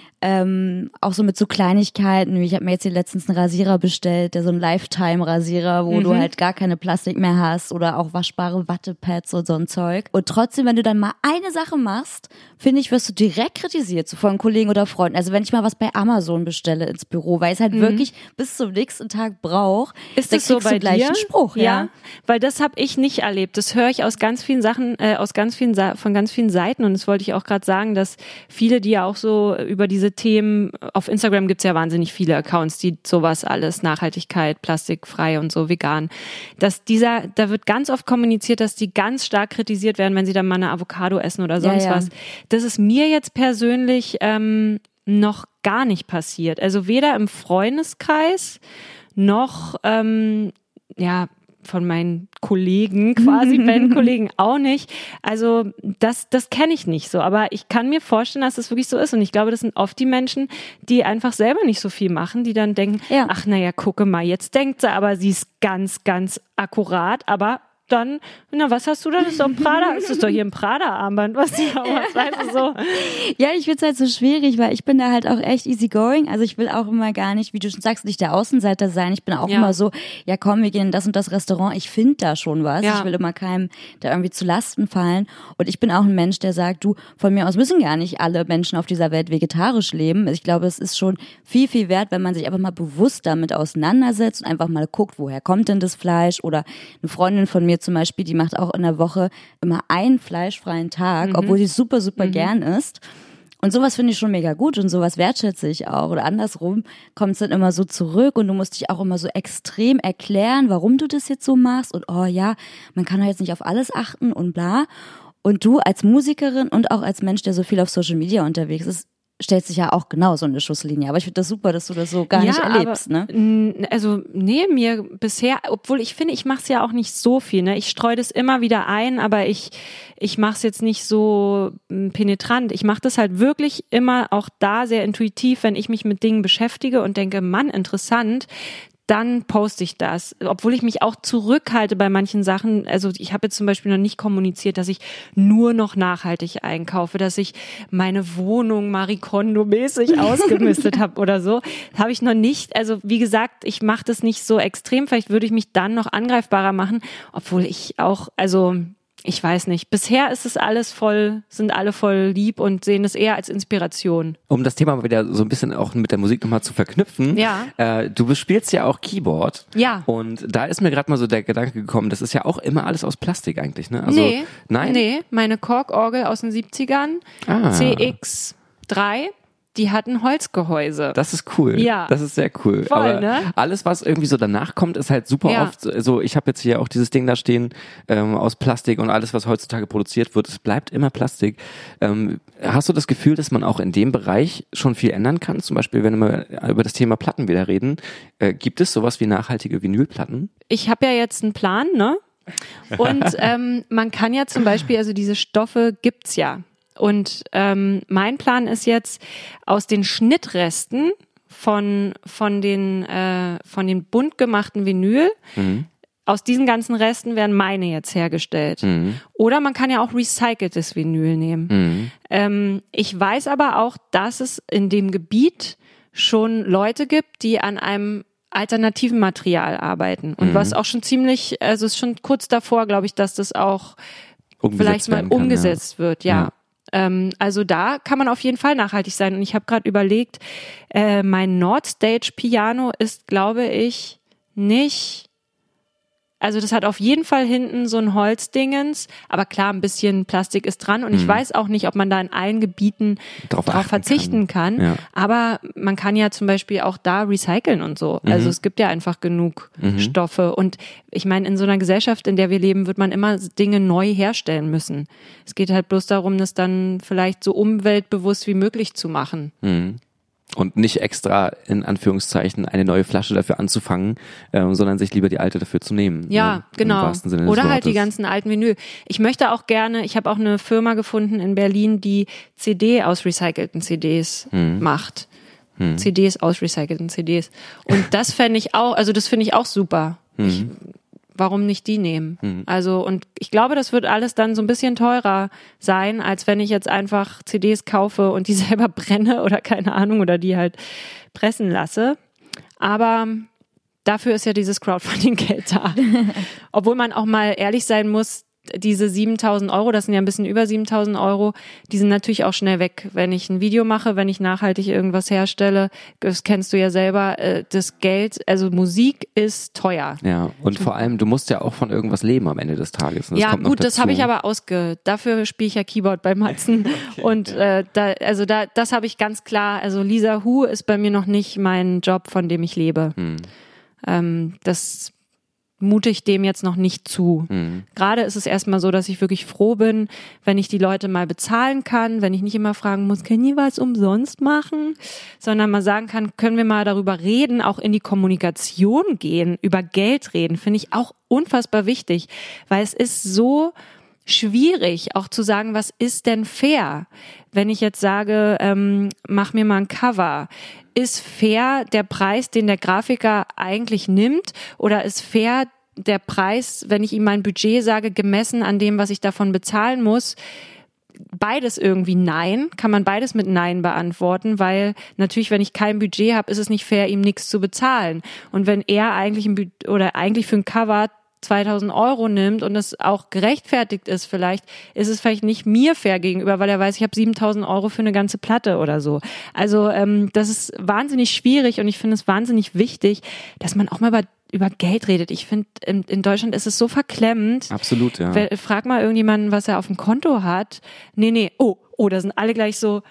auch so mit so Kleinigkeiten, wie ich habe mir jetzt hier letztens einen Rasierer bestellt, der so ein Lifetime-Rasierer, wo du halt gar keine Plastik mehr hast oder auch waschbare Wattepads und so ein Zeug. Und trotzdem, wenn du dann mal eine Sache machst, finde ich, wirst du direkt kritisiert, so von Kollegen oder Freunden. Also wenn ich mal was bei Amazon bestelle ins Büro, weil ich es halt wirklich bis zum nächsten Tag brauche, ist das so bei gleich dir? einen Spruch, ja. Weil das habe ich nicht erlebt. Das höre ich aus ganz vielen Sachen, von ganz vielen Seiten. Und das wollte ich auch gerade sagen, dass viele, die ja auch so über diese Themen, auf Instagram gibt's ja wahnsinnig viele Accounts, die sowas alles, Nachhaltigkeit, plastikfrei und so vegan, dass da wird ganz oft kommuniziert, dass die ganz stark kritisiert werden, wenn sie dann mal eine Avocado essen oder sonst was. Das ist mir jetzt persönlich noch gar nicht passiert. Also weder im Freundeskreis noch von meinen Kollegen, quasi Bandkollegen auch nicht. Also das kenne ich nicht so. Aber ich kann mir vorstellen, dass es wirklich so ist. Und ich glaube, das sind oft die Menschen, die einfach selber nicht so viel machen, die dann denken, ach naja, gucke mal, jetzt denkt sie aber, sie ist ganz, ganz akkurat, aber dann, na, was hast du denn? Das ist doch ein Prada, es ist doch hier ein Prada-Armband, was weißt du so. Ja, ich find's halt so schwierig, weil ich bin da halt auch echt easygoing. Also ich will auch immer gar nicht, wie du schon sagst, nicht der Außenseiter sein. Ich bin auch immer so, ja komm, wir gehen in das und das Restaurant. Ich finde da schon was. Ja. Ich will immer keinem da irgendwie zu Lasten fallen. Und ich bin auch ein Mensch, der sagt, du, von mir aus müssen gar nicht alle Menschen auf dieser Welt vegetarisch leben. Ich glaube, es ist schon viel, viel wert, wenn man sich einfach mal bewusst damit auseinandersetzt und einfach mal guckt, woher kommt denn das Fleisch? Oder eine Freundin von mir zum Beispiel, die macht auch in der Woche immer einen fleischfreien Tag, obwohl sie super, super gern isst. Und sowas finde ich schon mega gut und sowas wertschätze ich auch. Oder andersrum kommt es dann immer so zurück und du musst dich auch immer so extrem erklären, warum du das jetzt so machst. Und oh ja, man kann doch jetzt nicht auf alles achten und bla. Und du als Musikerin und auch als Mensch, der so viel auf Social Media unterwegs ist, stellt sich ja auch genau so eine Schusslinie. Aber ich finde das super, dass du das so gar nicht erlebst. Aber, ne? Also nee, mir bisher, obwohl ich finde, ich mache es ja auch nicht so viel. Ne? Ich streue das immer wieder ein, aber ich mache es jetzt nicht so penetrant. Ich mache das halt wirklich immer auch da sehr intuitiv, wenn ich mich mit Dingen beschäftige und denke, Mann, interessant, dann poste ich das. Obwohl ich mich auch zurückhalte bei manchen Sachen. Also ich habe jetzt zum Beispiel noch nicht kommuniziert, dass ich nur noch nachhaltig einkaufe, dass ich meine Wohnung Marie Kondo-mäßig ausgemistet habe oder so. Habe ich noch nicht. Also wie gesagt, ich mache das nicht so extrem. Vielleicht würde ich mich dann noch angreifbarer machen, obwohl ich auch, also ich weiß nicht. Bisher ist es sind alle voll lieb und sehen es eher als Inspiration. Um das Thema mal wieder so ein bisschen auch mit der Musik nochmal zu verknüpfen. Ja. Du spielst ja auch Keyboard. Ja. Und da ist mir gerade mal so der Gedanke gekommen, das ist ja auch immer alles aus Plastik eigentlich, ne? Also, nein? Nee, meine Korg-Orgel aus den 70ern, CX3, die hatten Holzgehäuse. Das ist cool. Ja. Das ist sehr cool. Voll, aber ne? alles, was irgendwie so danach kommt, ist halt super oft so, ich habe jetzt hier auch dieses Ding da stehen aus Plastik und alles, was heutzutage produziert wird, es bleibt immer Plastik. Hast du das Gefühl, dass man auch in dem Bereich schon viel ändern kann? Zum Beispiel, wenn wir über das Thema Platten wieder reden, gibt es sowas wie nachhaltige Vinylplatten? Ich habe ja jetzt einen Plan, ne? Und man kann ja zum Beispiel, also diese Stoffe gibt's ja. Und mein Plan ist jetzt, aus den Schnittresten von den bunt gemachten Vinyl, aus diesen ganzen Resten werden meine jetzt hergestellt. Oder man kann ja auch recyceltes Vinyl nehmen. Ich weiß aber auch, dass es in dem Gebiet schon Leute gibt, die an einem alternativen Material arbeiten. Und was auch schon ziemlich, also ist schon kurz davor, glaube ich, dass das auch vielleicht mal umgesetzt wird, ja. Also da kann man auf jeden Fall nachhaltig sein. Und ich habe gerade überlegt, mein Nordstage Piano ist, glaube ich, nicht. Also das hat auf jeden Fall hinten so ein Holzdingens, aber klar, ein bisschen Plastik ist dran und ich weiß auch nicht, ob man da in allen Gebieten drauf verzichten kann. Ja. Aber man kann ja zum Beispiel auch da recyceln und so. Also es gibt ja einfach genug Stoffe und ich meine, in so einer Gesellschaft, in der wir leben, wird man immer Dinge neu herstellen müssen. Es geht halt bloß darum, das dann vielleicht so umweltbewusst wie möglich zu machen. Und nicht extra, in Anführungszeichen, eine neue Flasche dafür anzufangen, sondern sich lieber die alte dafür zu nehmen. Ja, ne? genau. Im wahrsten Sinne des Oder halt Wortes. die ganzen alten Vinyl. Ich möchte auch gerne, ich habe auch eine Firma gefunden in Berlin, die CD aus recycelten CDs macht. CDs aus recycelten CDs. Und das fände ich auch, also das finde ich auch super. Warum nicht die nehmen? Also, und ich glaube, das wird alles dann so ein bisschen teurer sein, als wenn ich jetzt einfach CDs kaufe und die selber brenne oder keine Ahnung, oder die halt pressen lasse. Aber dafür ist ja dieses Crowdfunding-Geld da. Obwohl man auch mal ehrlich sein muss, diese 7.000 Euro, das sind ja ein bisschen über 7.000 Euro, die sind natürlich auch schnell weg. Wenn ich ein Video mache, wenn ich nachhaltig irgendwas herstelle, das kennst du ja selber, das Geld, also Musik ist teuer. Ja, und vor allem, du musst ja auch von irgendwas leben am Ende des Tages. Ja, gut, das habe ich aber dafür spiele ich ja Keyboard bei Matzen. Okay, und das habe ich ganz klar, also Lisa Hu ist bei mir noch nicht mein Job, von dem ich lebe. Das mute ich dem jetzt noch nicht zu. Gerade ist es erstmal so, dass ich wirklich froh bin, wenn ich die Leute mal bezahlen kann, wenn ich nicht immer fragen muss, können die was umsonst machen, sondern mal sagen kann, können wir mal darüber reden, auch in die Kommunikation gehen, über Geld reden, finde ich auch unfassbar wichtig, weil es ist so schwierig, auch zu sagen, was ist denn fair? Wenn ich jetzt sage, mach mir mal ein Cover, ist fair der Preis, den der Grafiker eigentlich nimmt, oder ist fair der Preis, wenn ich ihm mein Budget sage, gemessen an dem, was ich davon bezahlen muss, beides irgendwie nein, kann man beides mit Nein beantworten, weil natürlich, wenn ich kein Budget habe, ist es nicht fair, ihm nichts zu bezahlen. Und wenn er eigentlich eigentlich für ein Cover 2.000 Euro nimmt und es auch gerechtfertigt ist vielleicht, ist es vielleicht nicht mir fair gegenüber, weil er weiß, ich habe 7.000 Euro für eine ganze Platte oder so. Also das ist wahnsinnig schwierig und ich finde es wahnsinnig wichtig, dass man auch mal über Geld redet. Ich finde, in Deutschland ist es so verklemmend. Absolut, ja. Frag mal irgendjemanden, was er auf dem Konto hat. Nee, oh, da sind alle gleich so,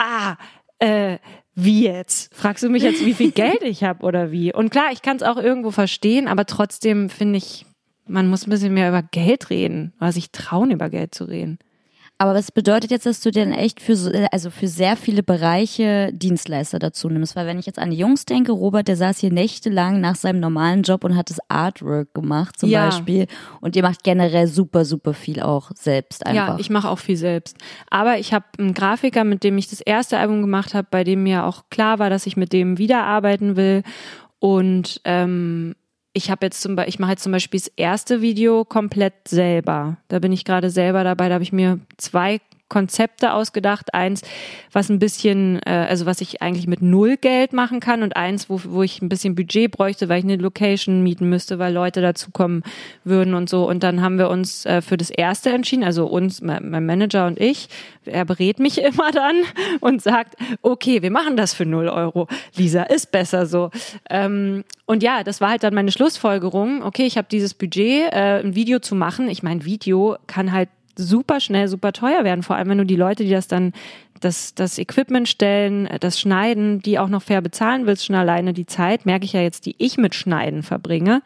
wie jetzt? Fragst du mich jetzt, wie viel Geld ich habe oder wie? Und klar, ich kann es auch irgendwo verstehen, aber trotzdem finde ich, man muss ein bisschen mehr über Geld reden, oder sich trauen, über Geld zu reden. Aber was bedeutet jetzt, dass du denn echt für sehr viele Bereiche Dienstleister dazu nimmst? Weil wenn ich jetzt an die Jungs denke, Robert, der saß hier nächtelang nach seinem normalen Job und hat das Artwork gemacht zum Beispiel. Und ihr macht generell super, super viel auch selbst einfach. Ja, ich mache auch viel selbst. Aber ich habe einen Grafiker, mit dem ich das erste Album gemacht habe, bei dem mir auch klar war, dass ich mit dem wiederarbeiten will. Und ich mache jetzt zum Beispiel das erste Video komplett selber. Da bin ich gerade selber dabei. Da habe ich mir 2 Konzepte ausgedacht. Eins, was ein bisschen, was ich eigentlich mit 0 Geld machen kann und eins, wo ich ein bisschen Budget bräuchte, weil ich eine Location mieten müsste, weil Leute dazukommen würden und so. Und dann haben wir uns für das erste entschieden, also mein Manager und ich. Er berät mich immer dann und sagt, okay, wir machen das für 0 Euro. Lisa, ist besser so. Und ja, das war halt dann meine Schlussfolgerung. Okay, ich habe dieses Budget, ein Video zu machen. Ich meine, Video kann halt super schnell, super teuer werden. Vor allem, wenn du die Leute, die das dann, das Equipment stellen, das Schneiden, die auch noch fair bezahlen willst, schon alleine die Zeit, merke ich ja jetzt, die ich mit Schneiden verbringe.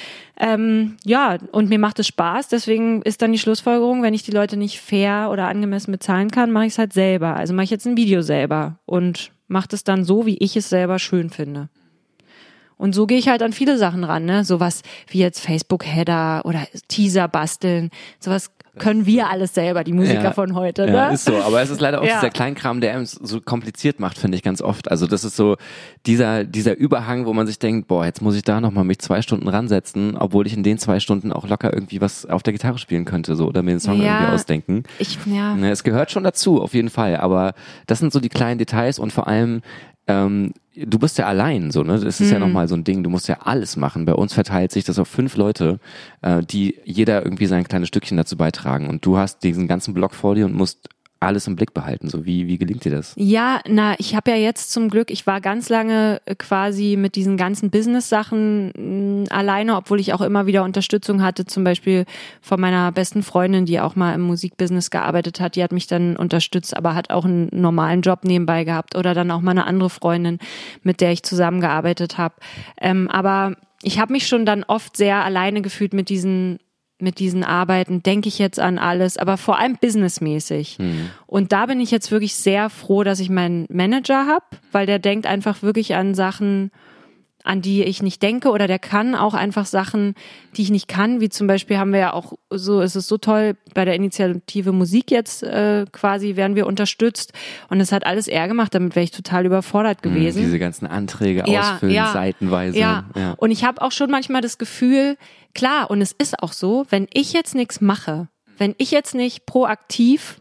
Und mir macht es Spaß. Deswegen ist dann die Schlussfolgerung, wenn ich die Leute nicht fair oder angemessen bezahlen kann, mache ich es halt selber. Also mache ich jetzt ein Video selber und mache es dann so, wie ich es selber schön finde. Und so gehe ich halt an viele Sachen ran, ne? Sowas wie jetzt Facebook-Header oder Teaser basteln. Sowas können wir alles selber, die Musiker von heute, ne? Ja, ist so. Aber es ist leider auch dieser Kleinkram, der es so kompliziert macht, finde ich ganz oft. Also das ist so dieser Überhang, wo man sich denkt, boah, jetzt muss ich da nochmal mich 2 Stunden ransetzen, obwohl ich in den 2 Stunden auch locker irgendwie was auf der Gitarre spielen könnte, so, oder mir den Song irgendwie ausdenken. Es gehört schon dazu, auf jeden Fall. Aber das sind so die kleinen Details und vor allem, du bist ja allein, so, ne? Das ist ja nochmal so ein Ding, du musst ja alles machen. Bei uns verteilt sich das auf 5 Leute, die jeder irgendwie sein kleines Stückchen dazu beitragen. Und du hast diesen ganzen Block vor dir und musst alles im Blick behalten. So, wie gelingt dir das? Ja, ich habe ja jetzt zum Glück, ich war ganz lange quasi mit diesen ganzen Business-Sachen alleine, obwohl ich auch immer wieder Unterstützung hatte, zum Beispiel von meiner besten Freundin, die auch mal im Musikbusiness gearbeitet hat, die hat mich dann unterstützt, aber hat auch einen normalen Job nebenbei gehabt oder dann auch mal eine andere Freundin, mit der ich zusammengearbeitet habe. Aber ich habe mich schon dann oft sehr alleine gefühlt mit diesen Arbeiten, denke ich jetzt an alles, aber vor allem businessmäßig. Und da bin ich jetzt wirklich sehr froh, dass ich meinen Manager habe, weil der denkt einfach wirklich an Sachen, an die ich nicht denke, oder der kann auch einfach Sachen, die ich nicht kann, wie zum Beispiel haben wir ja auch so, es ist so toll, bei der Initiative Musik jetzt quasi werden wir unterstützt und das hat alles er gemacht, damit wäre ich total überfordert gewesen. Diese ganzen Anträge ausfüllen, seitenweise. Ja. Und ich habe auch schon manchmal das Gefühl, klar, und es ist auch so, wenn ich jetzt nichts mache, wenn ich jetzt nicht proaktiv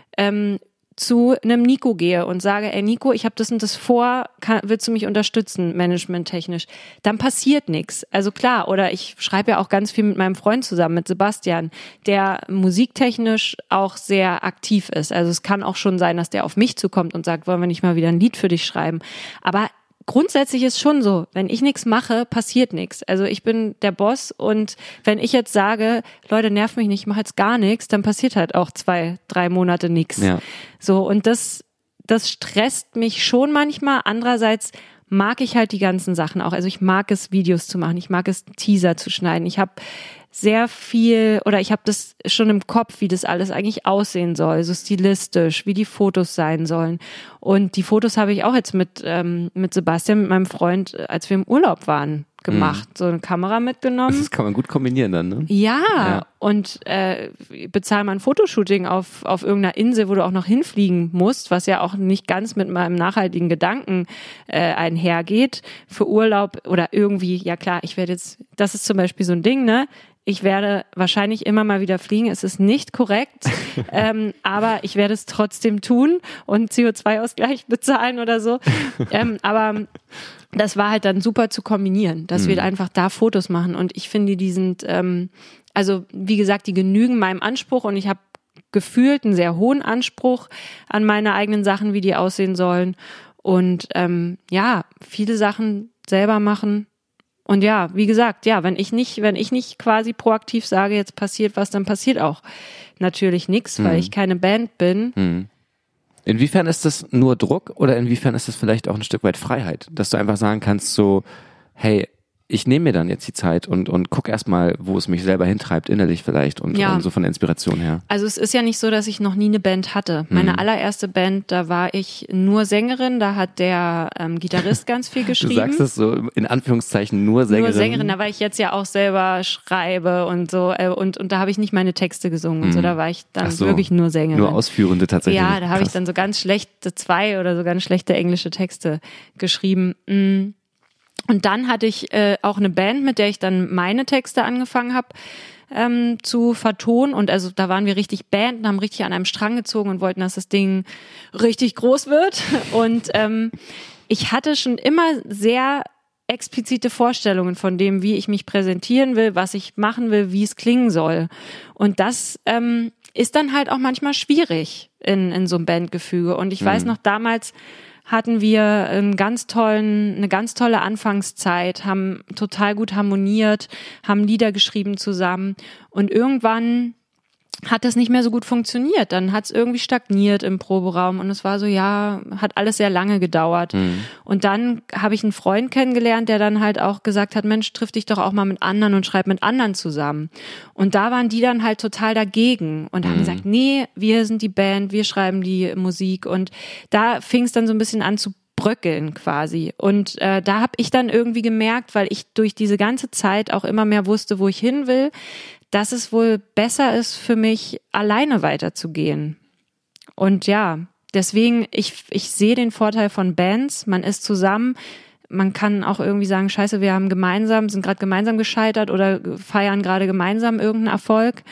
zu einem Nico gehe und sage, ey Nico, ich habe das und das vor, willst du mich unterstützen, managementtechnisch, dann passiert nichts. Also klar, oder ich schreibe ja auch ganz viel mit meinem Freund zusammen, mit Sebastian, der musiktechnisch auch sehr aktiv ist. Also es kann auch schon sein, dass der auf mich zukommt und sagt, wollen wir nicht mal wieder ein Lied für dich schreiben. Aber grundsätzlich ist schon so, wenn ich nichts mache, passiert nichts. Also ich bin der Boss und wenn ich jetzt sage, Leute, nerv mich nicht, ich mache jetzt gar nichts, dann passiert halt auch 2-3 Monate nichts. Ja. So, und das stresst mich schon manchmal. Andererseits mag ich halt die ganzen Sachen auch. Also ich mag es, Videos zu machen, ich mag es, Teaser zu schneiden. Ich habe sehr viel, oder ich habe das schon im Kopf, wie das alles eigentlich aussehen soll, so stilistisch, wie die Fotos sein sollen. Und die Fotos habe ich auch jetzt mit Sebastian, mit meinem Freund, als wir im Urlaub waren, gemacht, so eine Kamera mitgenommen. Das kann man gut kombinieren dann, ne? Ja. Und bezahl mal ein Fotoshooting auf irgendeiner Insel, wo du auch noch hinfliegen musst, was ja auch nicht ganz mit meinem nachhaltigen Gedanken einhergeht, für Urlaub oder irgendwie, ja klar, das ist zum Beispiel so ein Ding, ne? Ich werde wahrscheinlich immer mal wieder fliegen. Es ist nicht korrekt, aber ich werde es trotzdem tun und CO2-Ausgleich bezahlen oder so. Aber das war halt dann super zu kombinieren, dass wir einfach da Fotos machen. Und ich finde, die sind, also wie gesagt, die genügen meinem Anspruch und ich habe gefühlt einen sehr hohen Anspruch an meine eigenen Sachen, wie die aussehen sollen. Und viele Sachen selber machen. Und ja, wie gesagt, ja, wenn ich nicht quasi proaktiv sage, jetzt passiert was, dann passiert auch natürlich nichts, weil ich keine Band bin. Inwiefern ist das nur Druck oder inwiefern ist das vielleicht auch ein Stück weit Freiheit, dass du einfach sagen kannst so, hey, ich nehme mir dann jetzt die Zeit und guck erstmal, wo es mich selber hintreibt, innerlich vielleicht und so von der Inspiration her. Also es ist ja nicht so, dass ich noch nie eine Band hatte. Meine allererste Band, da war ich nur Sängerin, da hat der Gitarrist ganz viel geschrieben. Du sagst es so in Anführungszeichen nur Sängerin. Nur Sängerin, da weil ich jetzt ja auch selber schreibe und so und da habe ich nicht meine Texte gesungen und so, da war ich dann wirklich nur Sängerin. Nur Ausführende tatsächlich. Ja, da habe ich dann so ganz schlechte 2 oder so ganz schlechte englische Texte geschrieben. Und dann hatte ich auch eine Band, mit der ich dann meine Texte angefangen habe zu vertonen. Und also da waren wir richtig Band und haben richtig an einem Strang gezogen und wollten, dass das Ding richtig groß wird. Und ich hatte schon immer sehr explizite Vorstellungen von dem, wie ich mich präsentieren will, was ich machen will, wie es klingen soll. Und das ist dann halt auch manchmal schwierig in so einem Bandgefüge. Und ich weiß noch, damals hatten wir eine ganz tolle Anfangszeit, haben total gut harmoniert, haben Lieder geschrieben zusammen und irgendwann hat das nicht mehr so gut funktioniert. Dann hat es irgendwie stagniert im Proberaum und es war so, ja, hat alles sehr lange gedauert. Und dann habe ich einen Freund kennengelernt, der dann halt auch gesagt hat, Mensch, triff dich doch auch mal mit anderen und schreib mit anderen zusammen. Und da waren die dann halt total dagegen und haben gesagt, nee, wir sind die Band, wir schreiben die Musik. Und da fing es dann so ein bisschen an zu bröckeln quasi. Und da habe ich dann irgendwie gemerkt, weil ich durch diese ganze Zeit auch immer mehr wusste, wo ich hin will, dass es wohl besser ist für mich, alleine weiterzugehen. Und ja, deswegen, ich sehe den Vorteil von Bands, man ist zusammen, man kann auch irgendwie sagen, scheiße, wir sind gerade gemeinsam gescheitert oder feiern gerade gemeinsam irgendeinen Erfolg.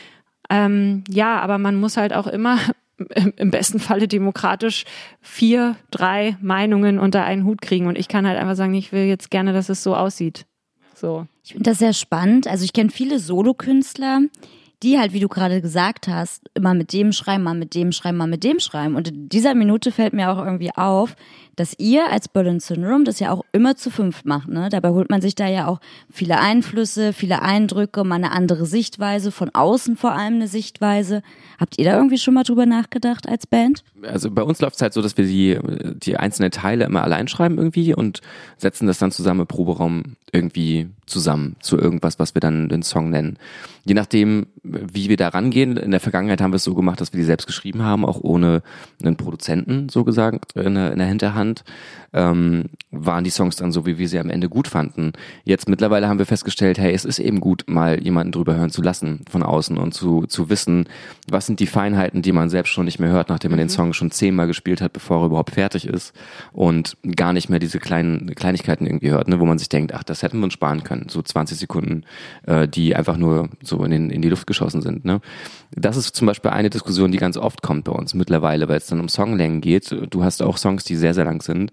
Aber man muss halt auch immer im besten Falle demokratisch 4, 3 Meinungen unter einen Hut kriegen. Und ich kann halt einfach sagen, ich will jetzt gerne, dass es so aussieht. So. Ich finde das sehr spannend. Also ich kenne viele Solokünstler, die halt, wie du gerade gesagt hast, immer mit dem schreiben, mal mit dem schreiben, mal mit dem schreiben. Und in dieser Minute fällt mir auch irgendwie auf, dass ihr als Berlin Syndrome das ja auch immer zu 5 macht, ne? Dabei holt man sich da ja auch viele Einflüsse, viele Eindrücke, mal eine andere Sichtweise, von außen vor allem eine Sichtweise. Habt ihr da irgendwie schon mal drüber nachgedacht als Band? Also bei uns läuft es halt so, dass wir die einzelnen Teile immer allein schreiben irgendwie und setzen das dann zusammen im Proberaum irgendwie zusammen zu irgendwas, was wir dann den Song nennen. Je nachdem, wie wir da rangehen, in der Vergangenheit haben wir es so gemacht, dass wir die selbst geschrieben haben, auch ohne einen Produzenten, so gesagt, in der Hinterhand. Waren die Songs dann so, wie wir sie am Ende gut fanden. Jetzt mittlerweile haben wir festgestellt, hey, es ist eben gut, mal jemanden drüber hören zu lassen von außen und zu wissen, was sind die Feinheiten, die man selbst schon nicht mehr hört, nachdem man den Song schon 10-mal gespielt hat, bevor er überhaupt fertig ist und gar nicht mehr diese kleinen Kleinigkeiten irgendwie hört, ne, wo man sich denkt, ach, das hätten wir uns sparen können, so 20 Sekunden, die einfach nur so in die Luft geschossen sind. Ne? Das ist zum Beispiel eine Diskussion, die ganz oft kommt bei uns mittlerweile, weil es dann um Songlängen geht. Du hast auch Songs, die sehr, sehr lang sind.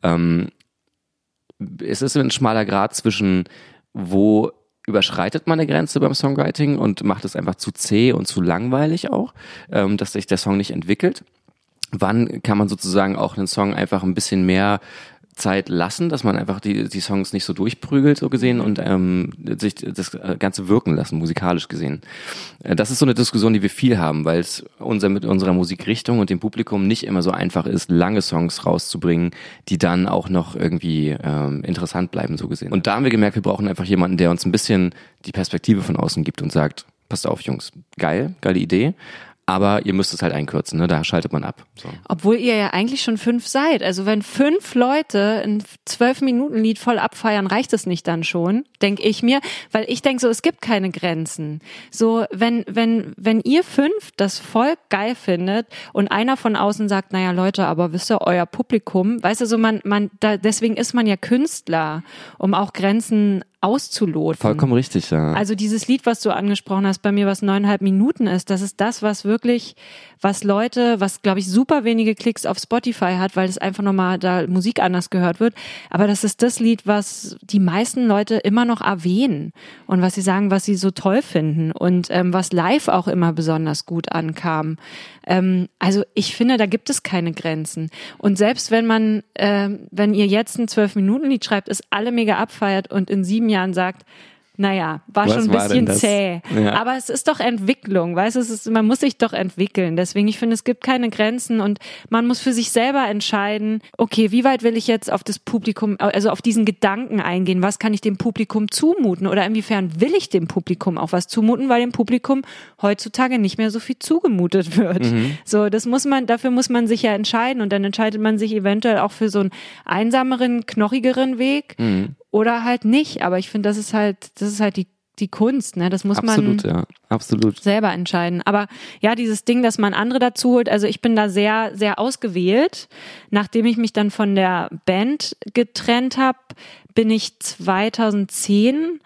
Es ist ein schmaler Grat zwischen, wo überschreitet man eine Grenze beim Songwriting und macht es einfach zu zäh und zu langweilig auch, dass sich der Song nicht entwickelt. Wann kann man sozusagen auch einen Song einfach ein bisschen mehr Zeit lassen, dass man einfach die Songs nicht so durchprügelt, so gesehen, und sich das Ganze wirken lassen, musikalisch gesehen. Das ist so eine Diskussion, die wir viel haben, weil es mit unserer Musikrichtung und dem Publikum nicht immer so einfach ist, lange Songs rauszubringen, die dann auch noch irgendwie interessant bleiben, so gesehen. Und da haben wir gemerkt, wir brauchen einfach jemanden, der uns ein bisschen die Perspektive von außen gibt und sagt, passt auf, Jungs, geile Idee, Aber ihr müsst es halt einkürzen, ne? Da schaltet man ab. So. Obwohl ihr ja eigentlich schon 5 seid. Also wenn 5 Leute ein 12-Minuten-Lied voll abfeiern, reicht es nicht dann schon, denke ich mir. Weil ich denke so, es gibt keine Grenzen. So, wenn ihr 5 das voll geil findet und einer von außen sagt, naja Leute, aber wisst ihr, euer Publikum, weißt du, so deswegen ist man ja Künstler, um auch Grenzen auszuloten. Vollkommen richtig, ja. Also dieses Lied, was du angesprochen hast, bei mir, was 9,5 Minuten ist, das ist das, was glaube ich, super wenige Klicks auf Spotify hat, weil es einfach nochmal da Musik anders gehört wird. Aber das ist das Lied, was die meisten Leute immer noch erwähnen und was sie sagen, was sie so toll finden und was live auch immer besonders gut ankam. Also ich finde, da gibt es keine Grenzen. Und selbst wenn ihr jetzt ein 12-Minuten-Lied schreibt, es alle mega abfeiert und in 7 Jahren sagt, naja, war Was schon ein bisschen zäh. Ja. Aber es ist doch Entwicklung, weißt du, man muss sich doch entwickeln. Deswegen, ich finde, es gibt keine Grenzen und man muss für sich selber entscheiden, okay, wie weit will ich jetzt auf das Publikum, also auf diesen Gedanken eingehen, was kann ich dem Publikum zumuten oder inwiefern will ich dem Publikum auch was zumuten, weil dem Publikum heutzutage nicht mehr so viel zugemutet wird. So, dafür muss man sich ja entscheiden und dann entscheidet man sich eventuell auch für so einen einsameren, knochigeren Weg. Oder halt nicht, aber ich finde, das ist halt die Kunst, ne? Das muss absolut, man absolut selber entscheiden. Aber ja, dieses Ding, dass man andere dazu holt, also ich bin da sehr, sehr ausgewählt. Nachdem ich mich dann von der Band getrennt habe, bin ich 2010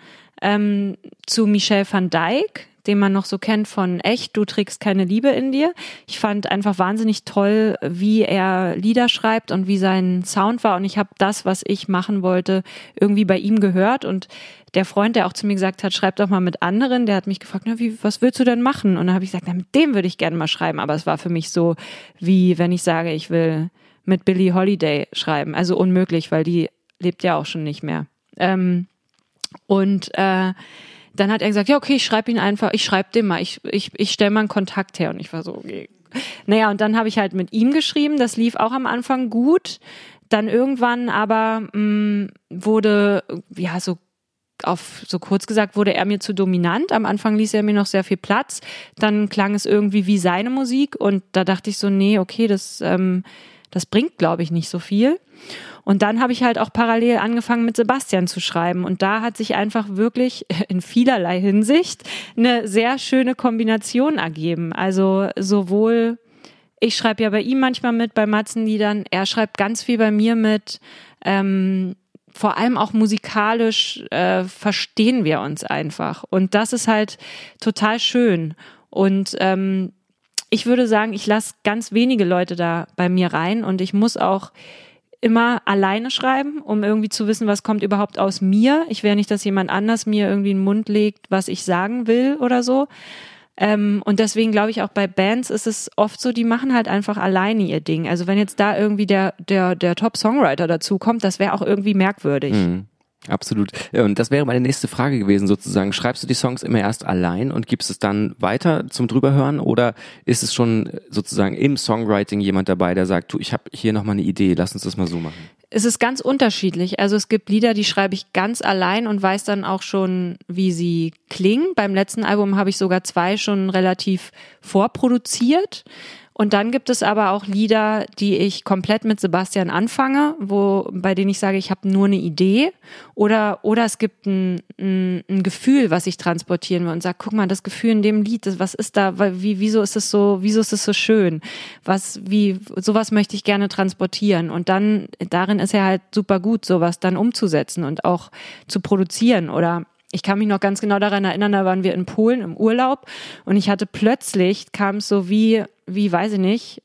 zu Michel van Dijk, den man noch so kennt von Echt, du trägst keine Liebe in dir. Ich fand einfach wahnsinnig toll, wie er Lieder schreibt und wie sein Sound war. Und ich habe das, was ich machen wollte, irgendwie bei ihm gehört. Und der Freund, der auch zu mir gesagt hat, schreib doch mal mit anderen, der hat mich gefragt, na, was willst du denn machen? Und dann habe ich gesagt, na, mit dem würde ich gerne mal schreiben. Aber es war für mich so, wie wenn ich sage, ich will mit Billie Holiday schreiben. Also unmöglich, weil die lebt ja auch schon nicht mehr. Dann hat er gesagt, ja okay, ich schreibe dem mal, ich stelle mal einen Kontakt her. Und ich war so, okay. Naja, und dann habe ich halt mit ihm geschrieben, das lief auch am Anfang gut. Dann irgendwann aber wurde, ja, so kurz gesagt, wurde er mir zu dominant. Am Anfang ließ er mir noch sehr viel Platz. Dann klang es irgendwie wie seine Musik und da dachte ich so, nee, okay, das bringt, glaube ich, nicht so viel. Und dann habe ich halt auch parallel angefangen mit Sebastian zu schreiben und da hat sich einfach wirklich in vielerlei Hinsicht eine sehr schöne Kombination ergeben. Also sowohl, ich schreibe ja bei ihm manchmal mit, bei Matzen-Liedern, er schreibt ganz viel bei mir mit, vor allem auch musikalisch verstehen wir uns einfach und das ist halt total schön und ich würde sagen, ich lasse ganz wenige Leute da bei mir rein und ich muss auch immer alleine schreiben, um irgendwie zu wissen, was kommt überhaupt aus mir. Ich will nicht, dass jemand anders mir irgendwie in den Mund legt, was ich sagen will oder so. Und deswegen glaube ich auch bei Bands ist es oft so, die machen halt einfach alleine ihr Ding. Also wenn jetzt da irgendwie der Top-Songwriter dazu kommt, das wäre auch irgendwie merkwürdig. Absolut. Und das wäre meine nächste Frage gewesen sozusagen. Schreibst du die Songs immer erst allein und gibst es dann weiter zum Drüberhören oder ist es schon sozusagen im Songwriting jemand dabei, der sagt, du, ich habe hier nochmal eine Idee, lass uns das mal so machen? Es ist ganz unterschiedlich. Also es gibt Lieder, die schreibe ich ganz allein und weiß dann auch schon, wie sie klingen. Beim letzten Album habe ich sogar 2 schon relativ vorproduziert. Und dann gibt es aber auch Lieder, die ich komplett mit Sebastian anfange, bei denen ich sage, ich habe nur eine Idee oder es gibt ein Gefühl, was ich transportieren will und sage, guck mal, das Gefühl in dem Lied, was ist da, wieso ist es so schön? Sowas möchte ich gerne transportieren und dann, darin ist er halt super gut, sowas dann umzusetzen und auch zu produzieren oder ich kann mich noch ganz genau daran erinnern, da waren wir in Polen im Urlaub und ich hatte plötzlich, kam es so wie weiß ich nicht,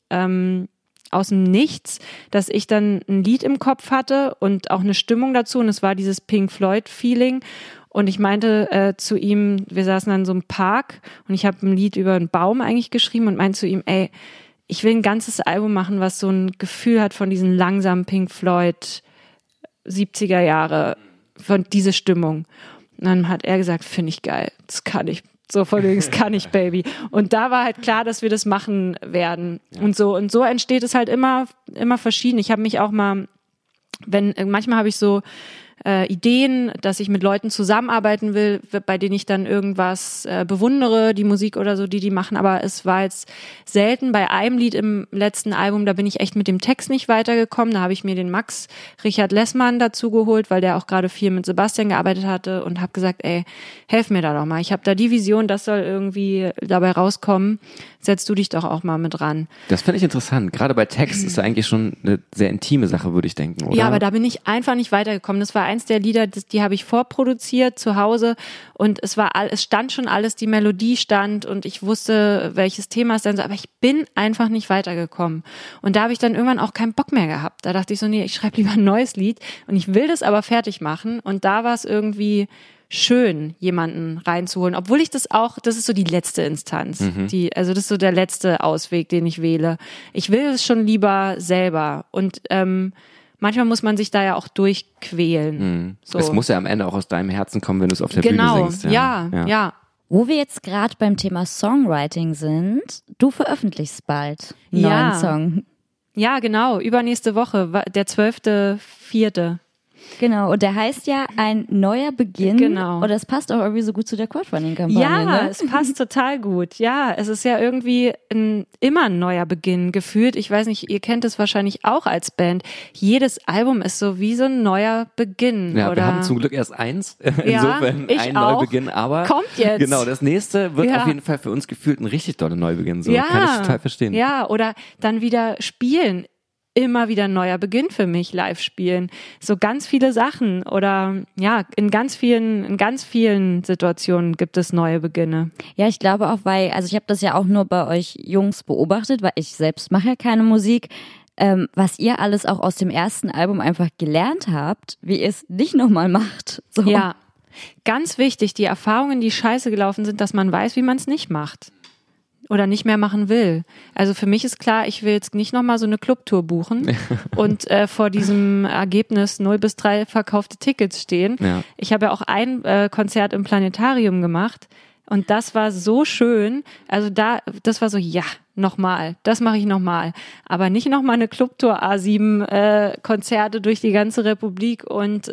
aus dem Nichts, dass ich dann ein Lied im Kopf hatte und auch eine Stimmung dazu und es war dieses Pink Floyd-Feeling und ich meinte zu ihm, wir saßen dann in so einem Park und ich habe ein Lied über einen Baum eigentlich geschrieben und meinte zu ihm, ey, ich will ein ganzes Album machen, was so ein Gefühl hat von diesen langsamen Pink Floyd 70er Jahre, von dieser Stimmung. Und dann hat er gesagt, finde ich geil, das kann ich. So von wegen, das kann ich, Baby. Und da war halt klar, dass wir das machen werden. Ja. Und so entsteht es halt immer verschieden. Ich habe mich auch mal, manchmal habe ich so Ideen, dass ich mit Leuten zusammenarbeiten will, bei denen ich dann irgendwas bewundere, die Musik oder so, die machen. Aber es war jetzt selten bei einem Lied im letzten Album, da bin ich echt mit dem Text nicht weitergekommen. Da habe ich mir den Max Richard Lessmann dazu geholt, weil der auch gerade viel mit Sebastian gearbeitet hatte und habe gesagt, ey, helf mir da doch mal. Ich habe da die Vision, das soll irgendwie dabei rauskommen. Setz du dich doch auch mal mit ran. Das finde ich interessant. Gerade bei Text ist ja eigentlich schon eine sehr intime Sache, würde ich denken, oder? Ja, aber da bin ich einfach nicht weitergekommen. Das war eins der Lieder, die habe ich vorproduziert zu Hause und es stand schon alles, die Melodie stand und ich wusste, welches Thema es sein soll, aber ich bin einfach nicht weitergekommen. Und da habe ich dann irgendwann auch keinen Bock mehr gehabt. Da dachte ich so, nee, ich schreibe lieber ein neues Lied und ich will das aber fertig machen und da war es irgendwie schön, jemanden reinzuholen, obwohl ich das ist so die letzte Instanz, also das ist so der letzte Ausweg, den ich wähle. Ich will es schon lieber selber und manchmal muss man sich da ja auch durchquälen. So. Es muss ja am Ende auch aus deinem Herzen kommen, wenn du es auf der Bühne singst. Ja. Wo wir jetzt gerade beim Thema Songwriting sind, du veröffentlichst bald einen neuen Song. Ja, genau, übernächste Woche, der 12.04. Genau, und der heißt ja Ein neuer Beginn. Genau. Und das passt auch irgendwie so gut zu der Crowdfunding-Kampagne. Ja, ne? es passt total gut. Ja, es ist ja irgendwie immer ein neuer Beginn gefühlt. Ich weiß nicht, ihr kennt es wahrscheinlich auch als Band. Jedes Album ist so wie so ein neuer Beginn. Ja, oder? wir haben zum Glück erst eins. Ja, Insofern ich ein auch. Neubeginn. Aber kommt jetzt. Genau, das nächste wird Ja. auf jeden Fall für uns gefühlt ein richtig toller Neubeginn. So Ja, kann ich total verstehen. Ja, oder dann wieder spielen. Immer wieder ein neuer Beginn für mich, live spielen. So ganz viele Sachen oder ja, in ganz vielen Situationen gibt es neue Beginne. Ja, ich glaube auch, also ich habe das ja auch nur bei euch Jungs beobachtet, weil ich selbst mache ja keine Musik. Was ihr alles auch aus dem ersten Album einfach gelernt habt, wie ihr es nicht nochmal macht. So. Ja, ganz wichtig, die Erfahrungen, die scheiße gelaufen sind, dass man weiß, wie man es nicht macht. Oder nicht mehr machen will. Also für mich ist klar, ich will jetzt nicht nochmal so eine Clubtour buchen und vor diesem Ergebnis 0 bis 3 verkaufte Tickets stehen. Ja. Ich habe ja auch ein Konzert im Planetarium gemacht und das war so schön. Also das war so, ja, nochmal, das mache ich nochmal. Aber nicht nochmal eine Clubtour A7 Konzerte durch die ganze Republik und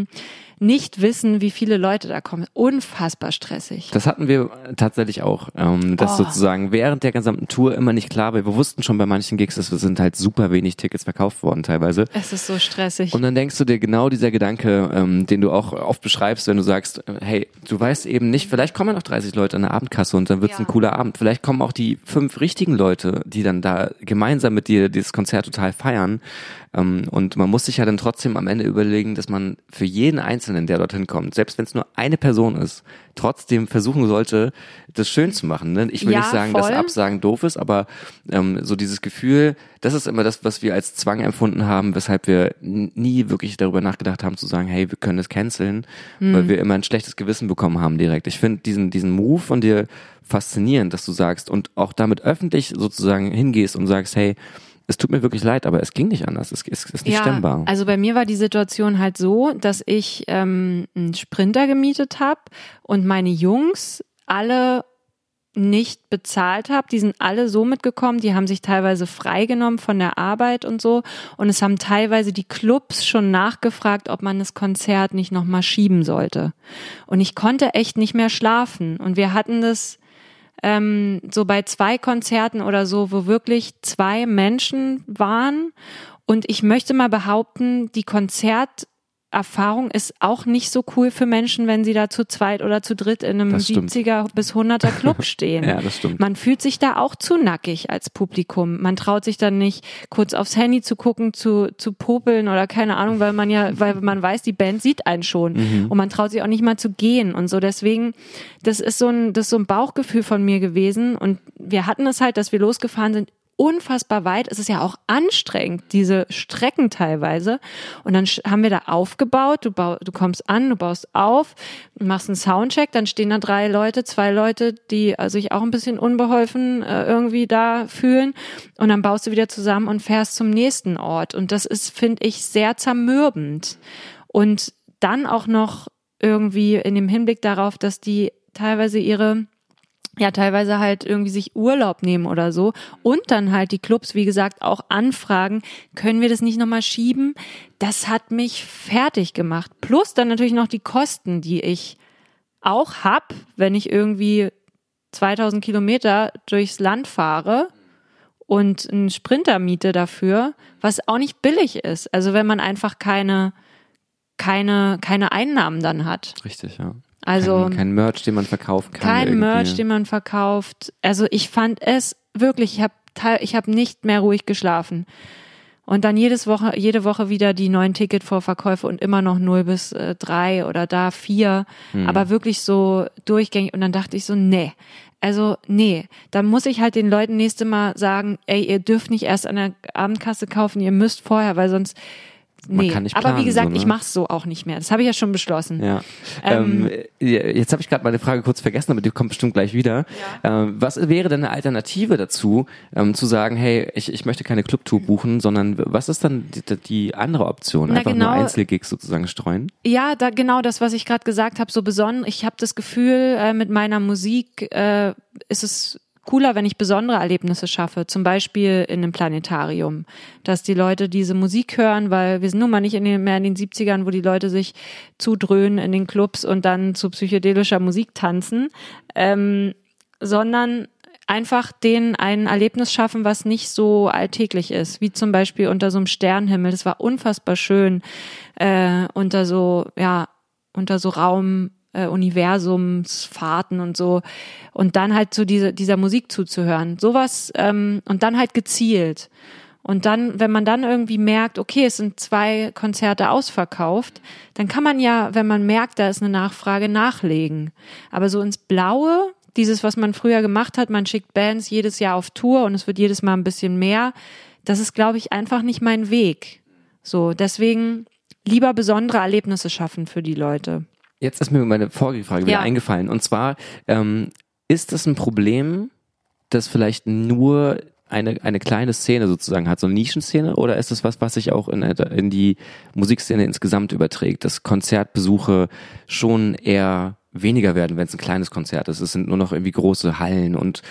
nicht wissen, wie viele Leute da kommen. Unfassbar stressig. Das hatten wir tatsächlich auch, dass sozusagen während der gesamten Tour immer nicht klar war. Wir wussten schon bei manchen Gigs, es sind halt super wenig Tickets verkauft worden teilweise. Es ist so stressig. Und dann denkst du dir genau dieser Gedanke, den du auch oft beschreibst, wenn du sagst, hey, du weißt eben nicht, vielleicht kommen ja noch 30 Leute an der Abendkasse und dann wird's ein cooler Abend. Vielleicht kommen auch die 5 richtigen Leute, die dann da gemeinsam mit dir dieses Konzert total feiern. Und man muss sich ja dann trotzdem am Ende überlegen, dass man für jeden Einzelnen, der dorthin kommt, selbst wenn es nur eine Person ist, trotzdem versuchen sollte, das schön zu machen. Ne? Ich will nicht sagen, dass Absagen doof ist, aber so dieses Gefühl, das ist immer das, was wir als Zwang empfunden haben, weshalb wir nie wirklich darüber nachgedacht haben zu sagen, hey, wir können das canceln, weil wir immer ein schlechtes Gewissen bekommen haben direkt. Ich finde diesen Move von dir faszinierend, dass du sagst und auch damit öffentlich sozusagen hingehst und sagst, hey, es tut mir wirklich leid, aber es ging nicht anders. Es ist nicht stemmbar. Also bei mir war die Situation halt so, dass ich einen Sprinter gemietet habe und meine Jungs alle nicht bezahlt habe. Die sind alle so mitgekommen, die haben sich teilweise freigenommen von der Arbeit und so. Und es haben teilweise die Clubs schon nachgefragt, ob man das Konzert nicht nochmal schieben sollte. Und ich konnte echt nicht mehr schlafen. Und wir hatten das so bei 2 Konzerten oder so, wo wirklich 2 Menschen waren. Und ich möchte mal behaupten, die Konzerterfahrung ist auch nicht so cool für Menschen, wenn sie da zu zweit oder zu dritt in einem 70er bis 100er Club stehen. Ja, das stimmt. Man fühlt sich da auch zu nackig als Publikum. Man traut sich dann nicht, kurz aufs Handy zu gucken, zu popeln oder keine Ahnung, weil man weiß, die Band sieht einen schon. Und man traut sich auch nicht mal zu gehen und so. Deswegen, das ist so ein Bauchgefühl von mir gewesen. Und wir hatten es halt, dass wir losgefahren sind, unfassbar weit. Es ist ja auch anstrengend, diese Strecken teilweise. Und dann haben wir da aufgebaut. Du kommst an, du baust auf, machst einen Soundcheck, dann stehen da 2 Leute, die sich auch ein bisschen unbeholfen irgendwie da fühlen. Und dann baust du wieder zusammen und fährst zum nächsten Ort. Und das ist, finde ich, sehr zermürbend. Und dann auch noch irgendwie in dem Hinblick darauf, dass die teilweise ihre ja teilweise halt irgendwie sich Urlaub nehmen oder so und dann halt die Clubs, wie gesagt, auch anfragen, können wir das nicht nochmal schieben? Das hat mich fertig gemacht. Plus dann natürlich noch die Kosten, die ich auch hab, wenn ich irgendwie 2000 Kilometer durchs Land fahre und einen Sprinter miete dafür, was auch nicht billig ist. Also wenn man einfach keine Einnahmen dann hat. Richtig, ja. Also kein Merch, den man verkaufen kann. Kein Merch, den man verkauft. Also ich fand es wirklich, ich hab nicht mehr ruhig geschlafen. Und dann jede Woche wieder die neuen Ticketvorverkäufe und immer noch 0 bis 3 oder da 4. Aber wirklich so durchgängig. Und dann dachte ich so, nee. Also nee, dann muss ich halt den Leuten nächste Mal sagen, ey, ihr dürft nicht erst an der Abendkasse kaufen, ihr müsst vorher, weil sonst Man kann nicht planen, aber wie gesagt, so, ne? ich mach's so auch nicht mehr. Das habe ich ja schon beschlossen. Ja. Jetzt habe ich gerade meine Frage kurz vergessen, aber die kommt bestimmt gleich wieder. Ja. Was wäre denn eine Alternative dazu, zu sagen, hey, ich möchte keine Clubtour buchen, sondern was ist dann die andere Option? Einfach nur Einzelgigs sozusagen streuen? Ja, genau das, was ich gerade gesagt habe, so besonders. Ich habe das Gefühl, mit meiner Musik ist es cooler, wenn ich besondere Erlebnisse schaffe, zum Beispiel in einem Planetarium, dass die Leute diese Musik hören, weil wir sind nun mal nicht mehr in den 70ern, wo die Leute sich zudröhnen in den Clubs und dann zu psychedelischer Musik tanzen, sondern einfach denen ein Erlebnis schaffen, was nicht so alltäglich ist, wie zum Beispiel unter so einem Sternenhimmel. Das war unfassbar schön, unter so Raum, Universumsfahrten und so und dann halt zu dieser Musik zuzuhören, sowas und dann halt gezielt und dann, wenn man dann irgendwie merkt, okay, es sind 2 Konzerte ausverkauft, dann kann man ja, wenn man merkt, da ist eine Nachfrage, nachlegen, aber so ins Blaue, dieses, was man früher gemacht hat, man schickt Bands jedes Jahr auf Tour und es wird jedes Mal ein bisschen mehr, das ist, glaube ich, einfach nicht mein Weg, so, deswegen lieber besondere Erlebnisse schaffen für die Leute. Jetzt ist mir meine vorige Frage wieder eingefallen. Und zwar, ist das ein Problem, das vielleicht nur eine kleine Szene sozusagen hat, so eine Nischenszene, oder ist das was sich auch in die Musikszene insgesamt überträgt, dass Konzertbesuche schon eher weniger werden, wenn es ein kleines Konzert ist? Es sind nur noch irgendwie große Hallen und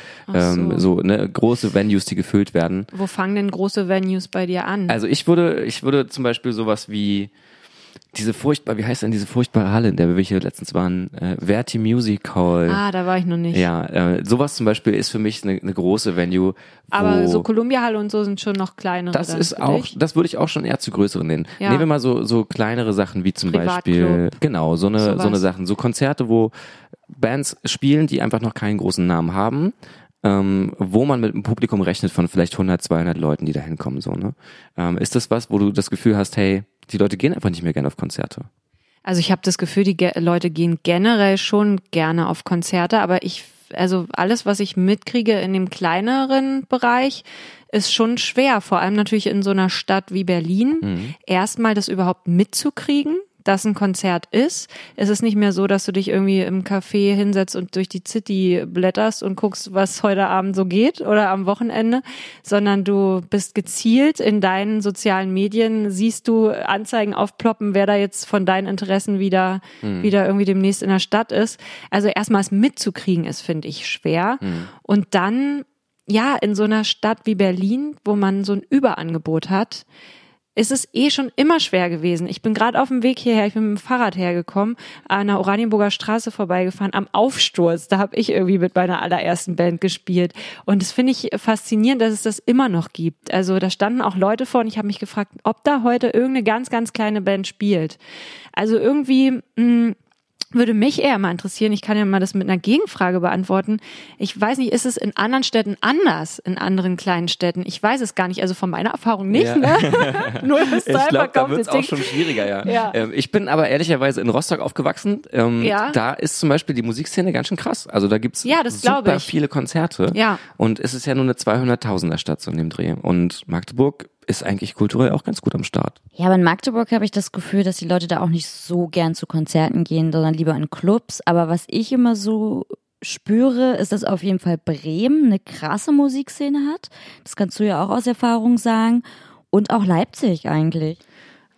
große Venues, die gefüllt werden. Wo fangen denn große Venues bei dir an? Also ich würde zum Beispiel sowas wie wie heißt denn diese furchtbare Halle, in der wir hier letztens waren? Verti Music Hall. Ah, da war ich noch nicht. Ja, sowas zum Beispiel ist für mich eine große Venue. Aber so Columbia Halle und so sind schon noch kleinere. Das würde ich auch schon eher zu größeren nennen. Ja. Nehmen wir mal so kleinere Sachen wie zum Beispiel, genau, so eine Sachen, so Konzerte, wo Bands spielen, die einfach noch keinen großen Namen haben. Wo man mit einem Publikum rechnet von vielleicht 100, 200 Leuten, die da hinkommen, so, ne? Ist das was, wo du das Gefühl hast, hey, die Leute gehen einfach nicht mehr gerne auf Konzerte? Also ich habe das Gefühl, die Leute gehen generell schon gerne auf Konzerte, aber also alles, was ich mitkriege in dem kleineren Bereich, ist schon schwer, vor allem natürlich in so einer Stadt wie Berlin, erstmal das überhaupt mitzukriegen, dass ein Konzert ist. Es ist nicht mehr so, dass du dich irgendwie im Café hinsetzt und durch die City blätterst und guckst, was heute Abend so geht oder am Wochenende, sondern du bist gezielt in deinen sozialen Medien, siehst du Anzeigen aufploppen, wer da jetzt von deinen Interessen wieder irgendwie demnächst in der Stadt ist. Also erstmal es mitzukriegen ist, finde ich, schwer. Und dann, ja, in so einer Stadt wie Berlin, wo man so ein Überangebot hat, ist es schon immer schwer gewesen. Ich bin gerade auf dem Weg hierher, ich bin mit dem Fahrrad hergekommen, an der Oranienburger Straße vorbeigefahren, am Aufsturz, da habe ich irgendwie mit meiner allerersten Band gespielt. Und das finde ich faszinierend, dass es das immer noch gibt. Also da standen auch Leute vor und ich habe mich gefragt, ob da heute irgendeine ganz, ganz kleine Band spielt. Also irgendwie würde mich eher mal interessieren, ich kann ja mal das mit einer Gegenfrage beantworten. Ich weiß nicht, ist es in anderen Städten anders, in anderen kleinen Städten? Ich weiß es gar nicht, also von meiner Erfahrung nicht, ja. Ne? Nur das ich glaube, da wird es auch schon schwieriger, ja. Ich bin aber ehrlicherweise in Rostock aufgewachsen. Da ist zum Beispiel die Musikszene ganz schön krass. Also da gibt's super viele Konzerte. Ja. Und es ist ja nur eine 200.000er Stadt so in dem Dreh. Und Magdeburg ist eigentlich kulturell auch ganz gut am Start. Ja, aber in Magdeburg habe ich das Gefühl, dass die Leute da auch nicht so gern zu Konzerten gehen, sondern lieber in Clubs. Aber was ich immer so spüre, ist, dass auf jeden Fall Bremen eine krasse Musikszene hat. Das kannst du ja auch aus Erfahrung sagen. Und auch Leipzig eigentlich.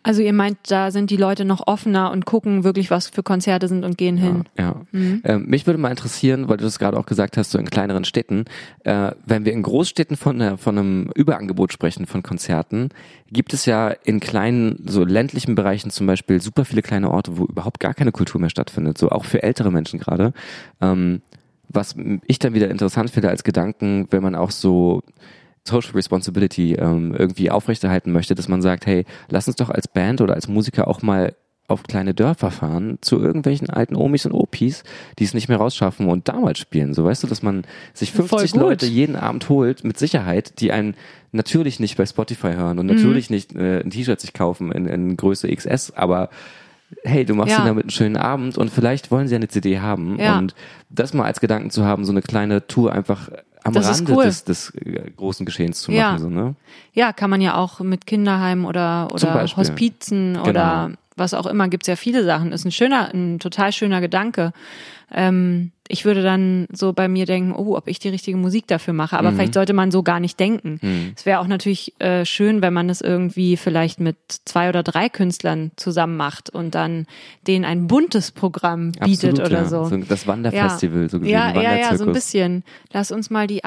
Also ihr meint, da sind die Leute noch offener und gucken wirklich, was für Konzerte sind und gehen hin. Ja. Mich würde mal interessieren, weil du das gerade auch gesagt hast, so in kleineren Städten, wenn wir in Großstädten von einem Überangebot sprechen von Konzerten, gibt es ja in kleinen, so ländlichen Bereichen zum Beispiel super viele kleine Orte, wo überhaupt gar keine Kultur mehr stattfindet, so auch für ältere Menschen gerade. Was ich dann wieder interessant finde als Gedanken, wenn man auch so Social Responsibility irgendwie aufrechterhalten möchte, dass man sagt, hey, lass uns doch als Band oder als Musiker auch mal auf kleine Dörfer fahren, zu irgendwelchen alten Omis und Opis, die es nicht mehr rausschaffen und damals spielen. So, weißt du, dass man sich 50 Leute jeden Abend holt, mit Sicherheit, die einen natürlich nicht bei Spotify hören und natürlich nicht ein T-Shirt sich kaufen in Größe XS, aber hey, du machst ihnen damit einen schönen Abend und vielleicht wollen sie eine CD haben und das mal als Gedanken zu haben, so eine kleine Tour einfach am Rande des großen Geschehens zu machen. So, ne? Ja, kann man ja auch mit Kinderheimen oder Hospizen oder was auch immer, gibt's ja viele Sachen. Ist ein total schöner Gedanke. Ich würde dann so bei mir denken, ob ich die richtige Musik dafür mache. Aber vielleicht sollte man so gar nicht denken. Es wäre auch natürlich schön, wenn man es irgendwie vielleicht mit 2 oder 3 Künstlern zusammen macht und dann denen ein buntes Programm bietet. Absolut, oder so. Das Wanderfestival, so gesehen. Ja, so ein bisschen. Lass uns mal die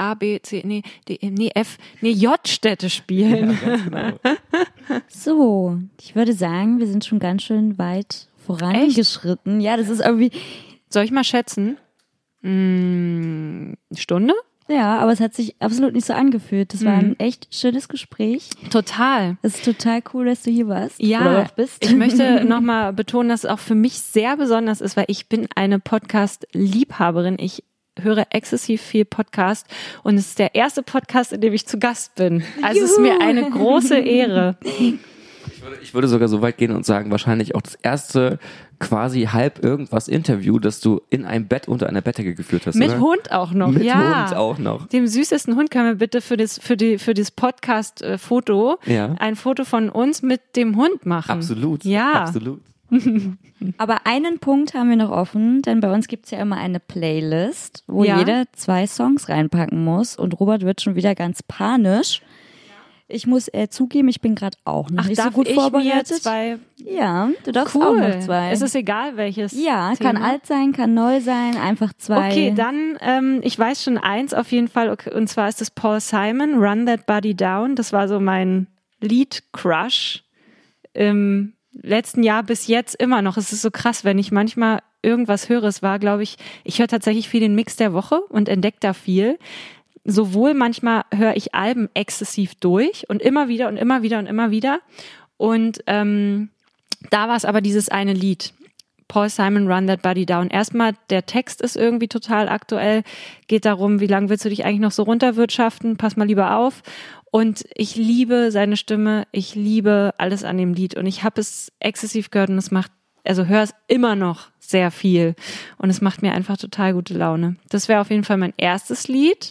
J-Städte spielen. Ja, genau. So, ich würde sagen, wir sind schon ganz schön weit vorangeschritten. Ja, das ist irgendwie... Soll ich mal schätzen? Stunde? Ja, aber es hat sich absolut nicht so angefühlt. Das war ein echt schönes Gespräch. Total. Es ist total cool, dass du hier warst. Ja, oder auch bist. Ich möchte nochmal betonen, dass es auch für mich sehr besonders ist, weil ich bin eine Podcast-Liebhaberin. Ich höre exzessiv viel Podcast und es ist der erste Podcast, in dem ich zu Gast bin. Also es ist mir eine große Ehre. Ich würde sogar so weit gehen und sagen, wahrscheinlich auch das erste quasi halb irgendwas Interview, das du in einem Bett unter einer Bettdecke geführt hast. Mit oder? Hund auch noch, Mit Hund auch noch. Dem süßesten Hund können wir bitte für das Podcast-Foto ein Foto von uns mit dem Hund machen. Absolut. Ja. Absolut. Aber einen Punkt haben wir noch offen, denn bei uns gibt's ja immer eine Playlist, wo jeder 2 Songs reinpacken muss und Robert wird schon wieder ganz panisch. Ich muss zugeben, ich bin gerade auch noch nicht so gut vorbereitet. Mir 2? Ja, du darfst auch noch 2. Es ist egal, welches Ja, Thema. Kann alt sein, kann neu sein, einfach 2. Okay, dann, ich weiß schon eins auf jeden Fall, okay, und zwar ist es Paul Simon, Run That Body Down. Das war so mein Lied-Crush im letzten Jahr bis jetzt immer noch. Es ist so krass, wenn ich manchmal irgendwas höre. Es war, glaube ich höre tatsächlich viel den Mix der Woche und entdecke da viel. Sowohl manchmal höre ich Alben exzessiv durch und immer wieder und immer wieder und immer wieder. Und da war es aber dieses eine Lied. Paul Simon, Run That Body Down. Erstmal, der Text ist irgendwie total aktuell. Geht darum, wie lange willst du dich eigentlich noch so runterwirtschaften? Pass mal lieber auf. Und ich liebe seine Stimme. Ich liebe alles an dem Lied. Und ich habe es exzessiv gehört und höre es immer noch sehr viel. Und es macht mir einfach total gute Laune. Das wäre auf jeden Fall mein erstes Lied.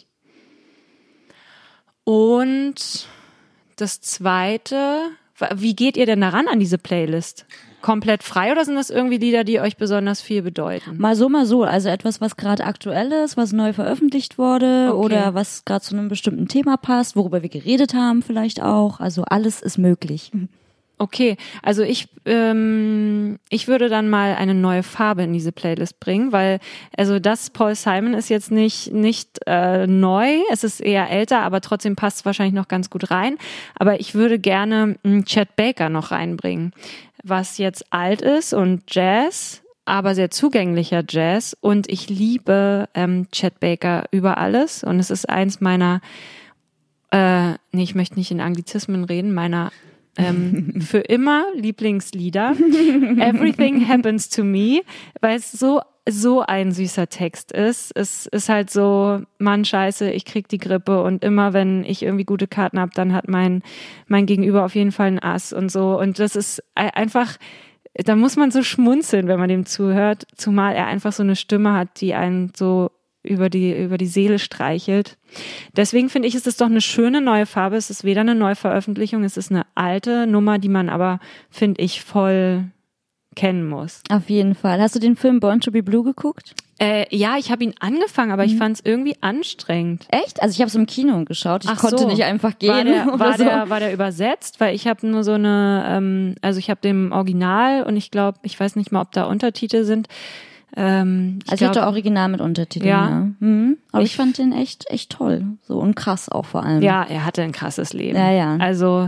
Und das zweite, wie geht ihr denn daran an diese Playlist? Komplett frei oder sind das irgendwie Lieder, die euch besonders viel bedeuten? Mal so. Also etwas, was gerade aktuell ist, was neu veröffentlicht wurde oder was gerade zu einem bestimmten Thema passt, worüber wir geredet haben vielleicht auch. Also alles ist möglich. Okay, also ich würde dann mal eine neue Farbe in diese Playlist bringen, weil das Paul Simon ist jetzt nicht neu, es ist eher älter, aber trotzdem passt es wahrscheinlich noch ganz gut rein. Aber ich würde gerne Chet Baker noch reinbringen, was jetzt alt ist und Jazz, aber sehr zugänglicher Jazz. Und ich liebe Chet Baker über alles und es ist eins meiner, ich möchte nicht in Anglizismen reden, meiner für immer Lieblingslieder. Everything Happens to Me, weil es so ein süßer Text ist. Es ist halt so, Mann, scheiße, ich krieg die Grippe und immer wenn ich irgendwie gute Karten habe, dann hat mein Gegenüber auf jeden Fall ein Ass und so. Und das ist einfach, da muss man so schmunzeln, wenn man dem zuhört, zumal er einfach so eine Stimme hat, die einen so über die Seele streichelt. Deswegen finde ich, ist es doch eine schöne neue Farbe. Es ist weder eine Neuveröffentlichung, es ist eine alte Nummer, die man aber, finde ich, voll kennen muss. Auf jeden Fall. Hast du den Film Born to be Blue geguckt? Ja, ich habe ihn angefangen, aber ich fand es irgendwie anstrengend. Echt? Also ich habe es im Kino geschaut. Ich konnte nicht einfach gehen. War der übersetzt? Weil ich habe nur so eine, also ich habe den Original und ich glaube, ich weiß nicht mal, ob da Untertitel sind. Ich hatte Original mit Untertiteln, ja. Aber ich fand den echt toll. So und krass auch vor allem. Ja, er hatte ein krasses Leben. Ja. Also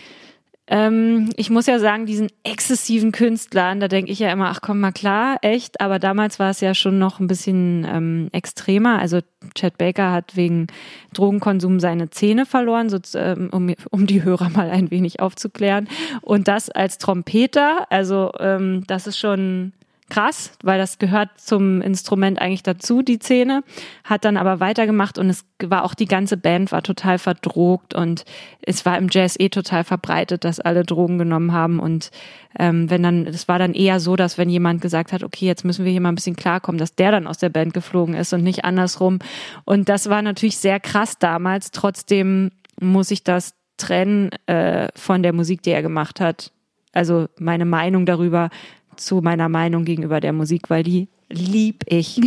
ich muss ja sagen, diesen exzessiven Künstlern, da denke ich ja immer, ach komm mal klar, echt. Aber damals war es ja schon noch ein bisschen extremer. Also Chet Baker hat wegen Drogenkonsum seine Zähne verloren, so, um die Hörer mal ein wenig aufzuklären. Und das als Trompeter, also das ist schon krass, weil das gehört zum Instrument eigentlich dazu, die Zähne, hat dann aber weitergemacht und es war auch die ganze Band war total verdrogt und es war im Jazz total verbreitet, dass alle Drogen genommen haben und es war dann eher so, dass wenn jemand gesagt hat, okay, jetzt müssen wir hier mal ein bisschen klarkommen, dass der dann aus der Band geflogen ist und nicht andersrum und das war natürlich sehr krass damals, trotzdem muss ich das trennen von der Musik, die er gemacht hat, also meine Meinung darüber zu meiner Meinung gegenüber der Musik, weil die lieb ich.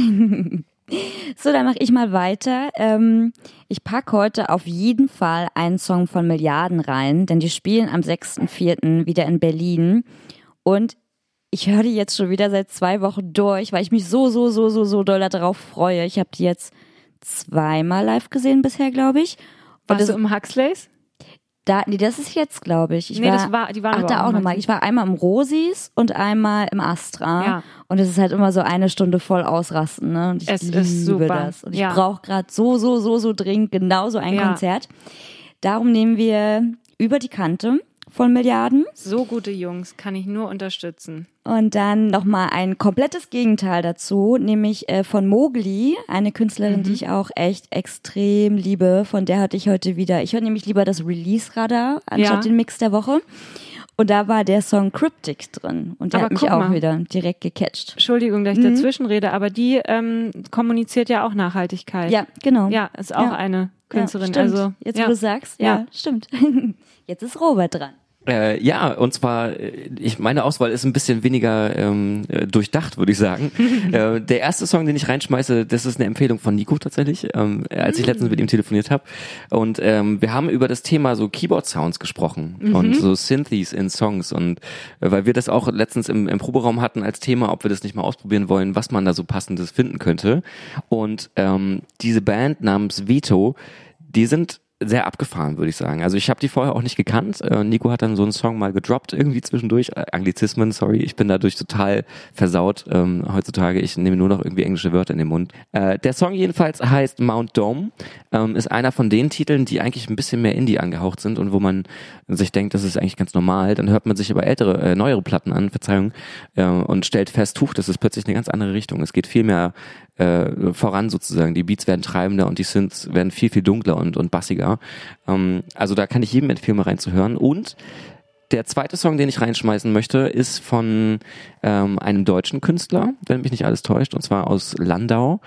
So, dann mache ich mal weiter. Ich packe heute auf jeden Fall einen Song von Milliarden rein, denn die spielen am 6.4. wieder in Berlin und ich höre die jetzt schon wieder seit 2 Wochen durch, weil ich mich so doll darauf freue. Ich habe die jetzt 2-mal live gesehen bisher, glaube ich. Warst du im Huxleys? Das ist jetzt, glaube ich. Die waren da auch nochmal. Ich war einmal im Rosis und einmal im Astra. Ja. Und es ist halt immer so 1 Stunde voll ausrasten, ne? Und ich liebe das. Und ich brauche gerade so dringend genau so ein Konzert. Darum nehmen wir Über die Kante von Milliarden. So gute Jungs, kann ich nur unterstützen. Und dann nochmal ein komplettes Gegenteil dazu, nämlich von Mowgli, eine Künstlerin, die ich auch echt extrem liebe. Von der hatte ich heute wieder, ich höre nämlich lieber das Release-Radar anstatt den Mix der Woche. Und da war der Song Cryptic drin. Und der hat mich auch wieder direkt gecatcht. Entschuldigung, dass ich dazwischen rede, aber die kommuniziert ja auch Nachhaltigkeit. Ja, genau. Ja, ist auch eine Künstlerin. Ja, stimmt. Also, jetzt, wo du sagst, ja, stimmt. Jetzt ist Robert dran. Und zwar, meine Auswahl ist ein bisschen weniger durchdacht, würde ich sagen. Der erste Song, den ich reinschmeiße, das ist eine Empfehlung von Nico tatsächlich, als ich letztens mit ihm telefoniert habe. Und wir haben über das Thema so Keyboard-Sounds gesprochen und so Synthes in Songs. Und weil wir das auch letztens im Proberaum hatten als Thema, ob wir das nicht mal ausprobieren wollen, was man da so Passendes finden könnte. Und diese Band namens Veto, die sind sehr abgefahren, würde ich sagen. Also ich habe die vorher auch nicht gekannt. Nico hat dann so einen Song mal gedroppt, irgendwie zwischendurch. Anglizismen, sorry, ich bin dadurch total versaut. Heutzutage, ich nehme nur noch irgendwie englische Wörter in den Mund. Der Song jedenfalls heißt Mount Dome, ist einer von den Titeln, die eigentlich ein bisschen mehr Indie angehaucht sind und wo man sich denkt, das ist eigentlich ganz normal. Dann hört man sich aber neuere Platten an, Verzeihung, und stellt fest, das ist plötzlich eine ganz andere Richtung. Es geht viel mehr voran sozusagen. Die Beats werden treibender und die Synths werden viel, viel dunkler und bassiger. Also da kann ich jedem empfehlen, mal reinzuhören. Und der zweite Song, den ich reinschmeißen möchte, ist von einem deutschen Künstler, wenn mich nicht alles täuscht, und zwar aus Landau.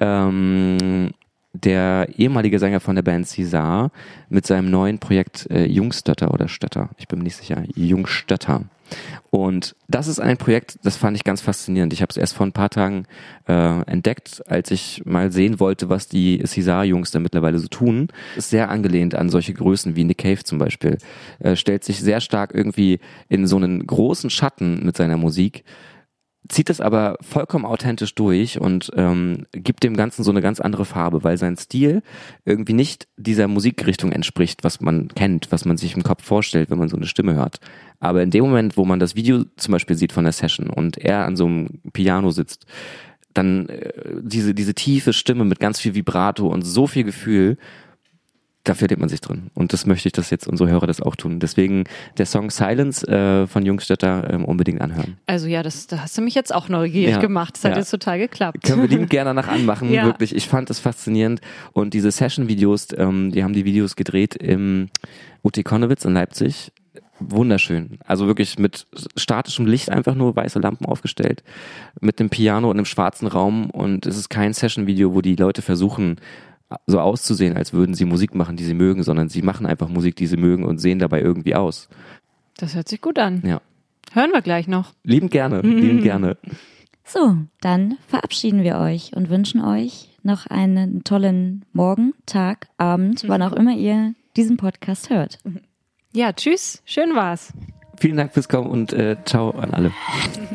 Der ehemalige Sänger von der Band César mit seinem neuen Projekt Jungstötter oder Stötter, ich bin mir nicht sicher, Jungstötter. Und das ist ein Projekt, das fand ich ganz faszinierend. Ich habe es erst vor ein paar Tagen entdeckt, als ich mal sehen wollte, was die César-Jungs da mittlerweile so tun. Ist sehr angelehnt an solche Größen wie Nick Cave zum Beispiel. Stellt sich sehr stark irgendwie in so einen großen Schatten mit seiner Musik, zieht es aber vollkommen authentisch durch und gibt dem Ganzen so eine ganz andere Farbe, weil sein Stil irgendwie nicht dieser Musikrichtung entspricht, was man kennt, was man sich im Kopf vorstellt, wenn man so eine Stimme hört. Aber in dem Moment, wo man das Video zum Beispiel sieht von der Session und er an so einem Piano sitzt, dann diese tiefe Stimme mit ganz viel Vibrato und so viel Gefühl, da verliert man sich drin. Und das möchte ich, dass jetzt unsere Hörer das auch tun. Deswegen der Song Silence von Jungstötter unbedingt anhören. Also ja, da hast du mich jetzt auch neugierig gemacht. Das hat jetzt total geklappt. Können wir liebend gerne danach anmachen, wirklich. Ich fand das faszinierend. Und diese Session-Videos, die haben die Videos gedreht im UT Konnewitz in Leipzig. Wunderschön. Also wirklich mit statischem Licht, einfach nur weiße Lampen aufgestellt, mit dem Piano und einem schwarzen Raum. Und es ist kein Session-Video, wo die Leute versuchen, so auszusehen, als würden sie Musik machen, die sie mögen, sondern sie machen einfach Musik, die sie mögen und sehen dabei irgendwie aus. Das hört sich gut an. Ja. Hören wir gleich noch. Liebend gerne. So, dann verabschieden wir euch und wünschen euch noch einen tollen Morgen, Tag, Abend, wann auch immer ihr diesen Podcast hört. Ja, tschüss. Schön war's. Vielen Dank fürs Kommen und ciao an alle.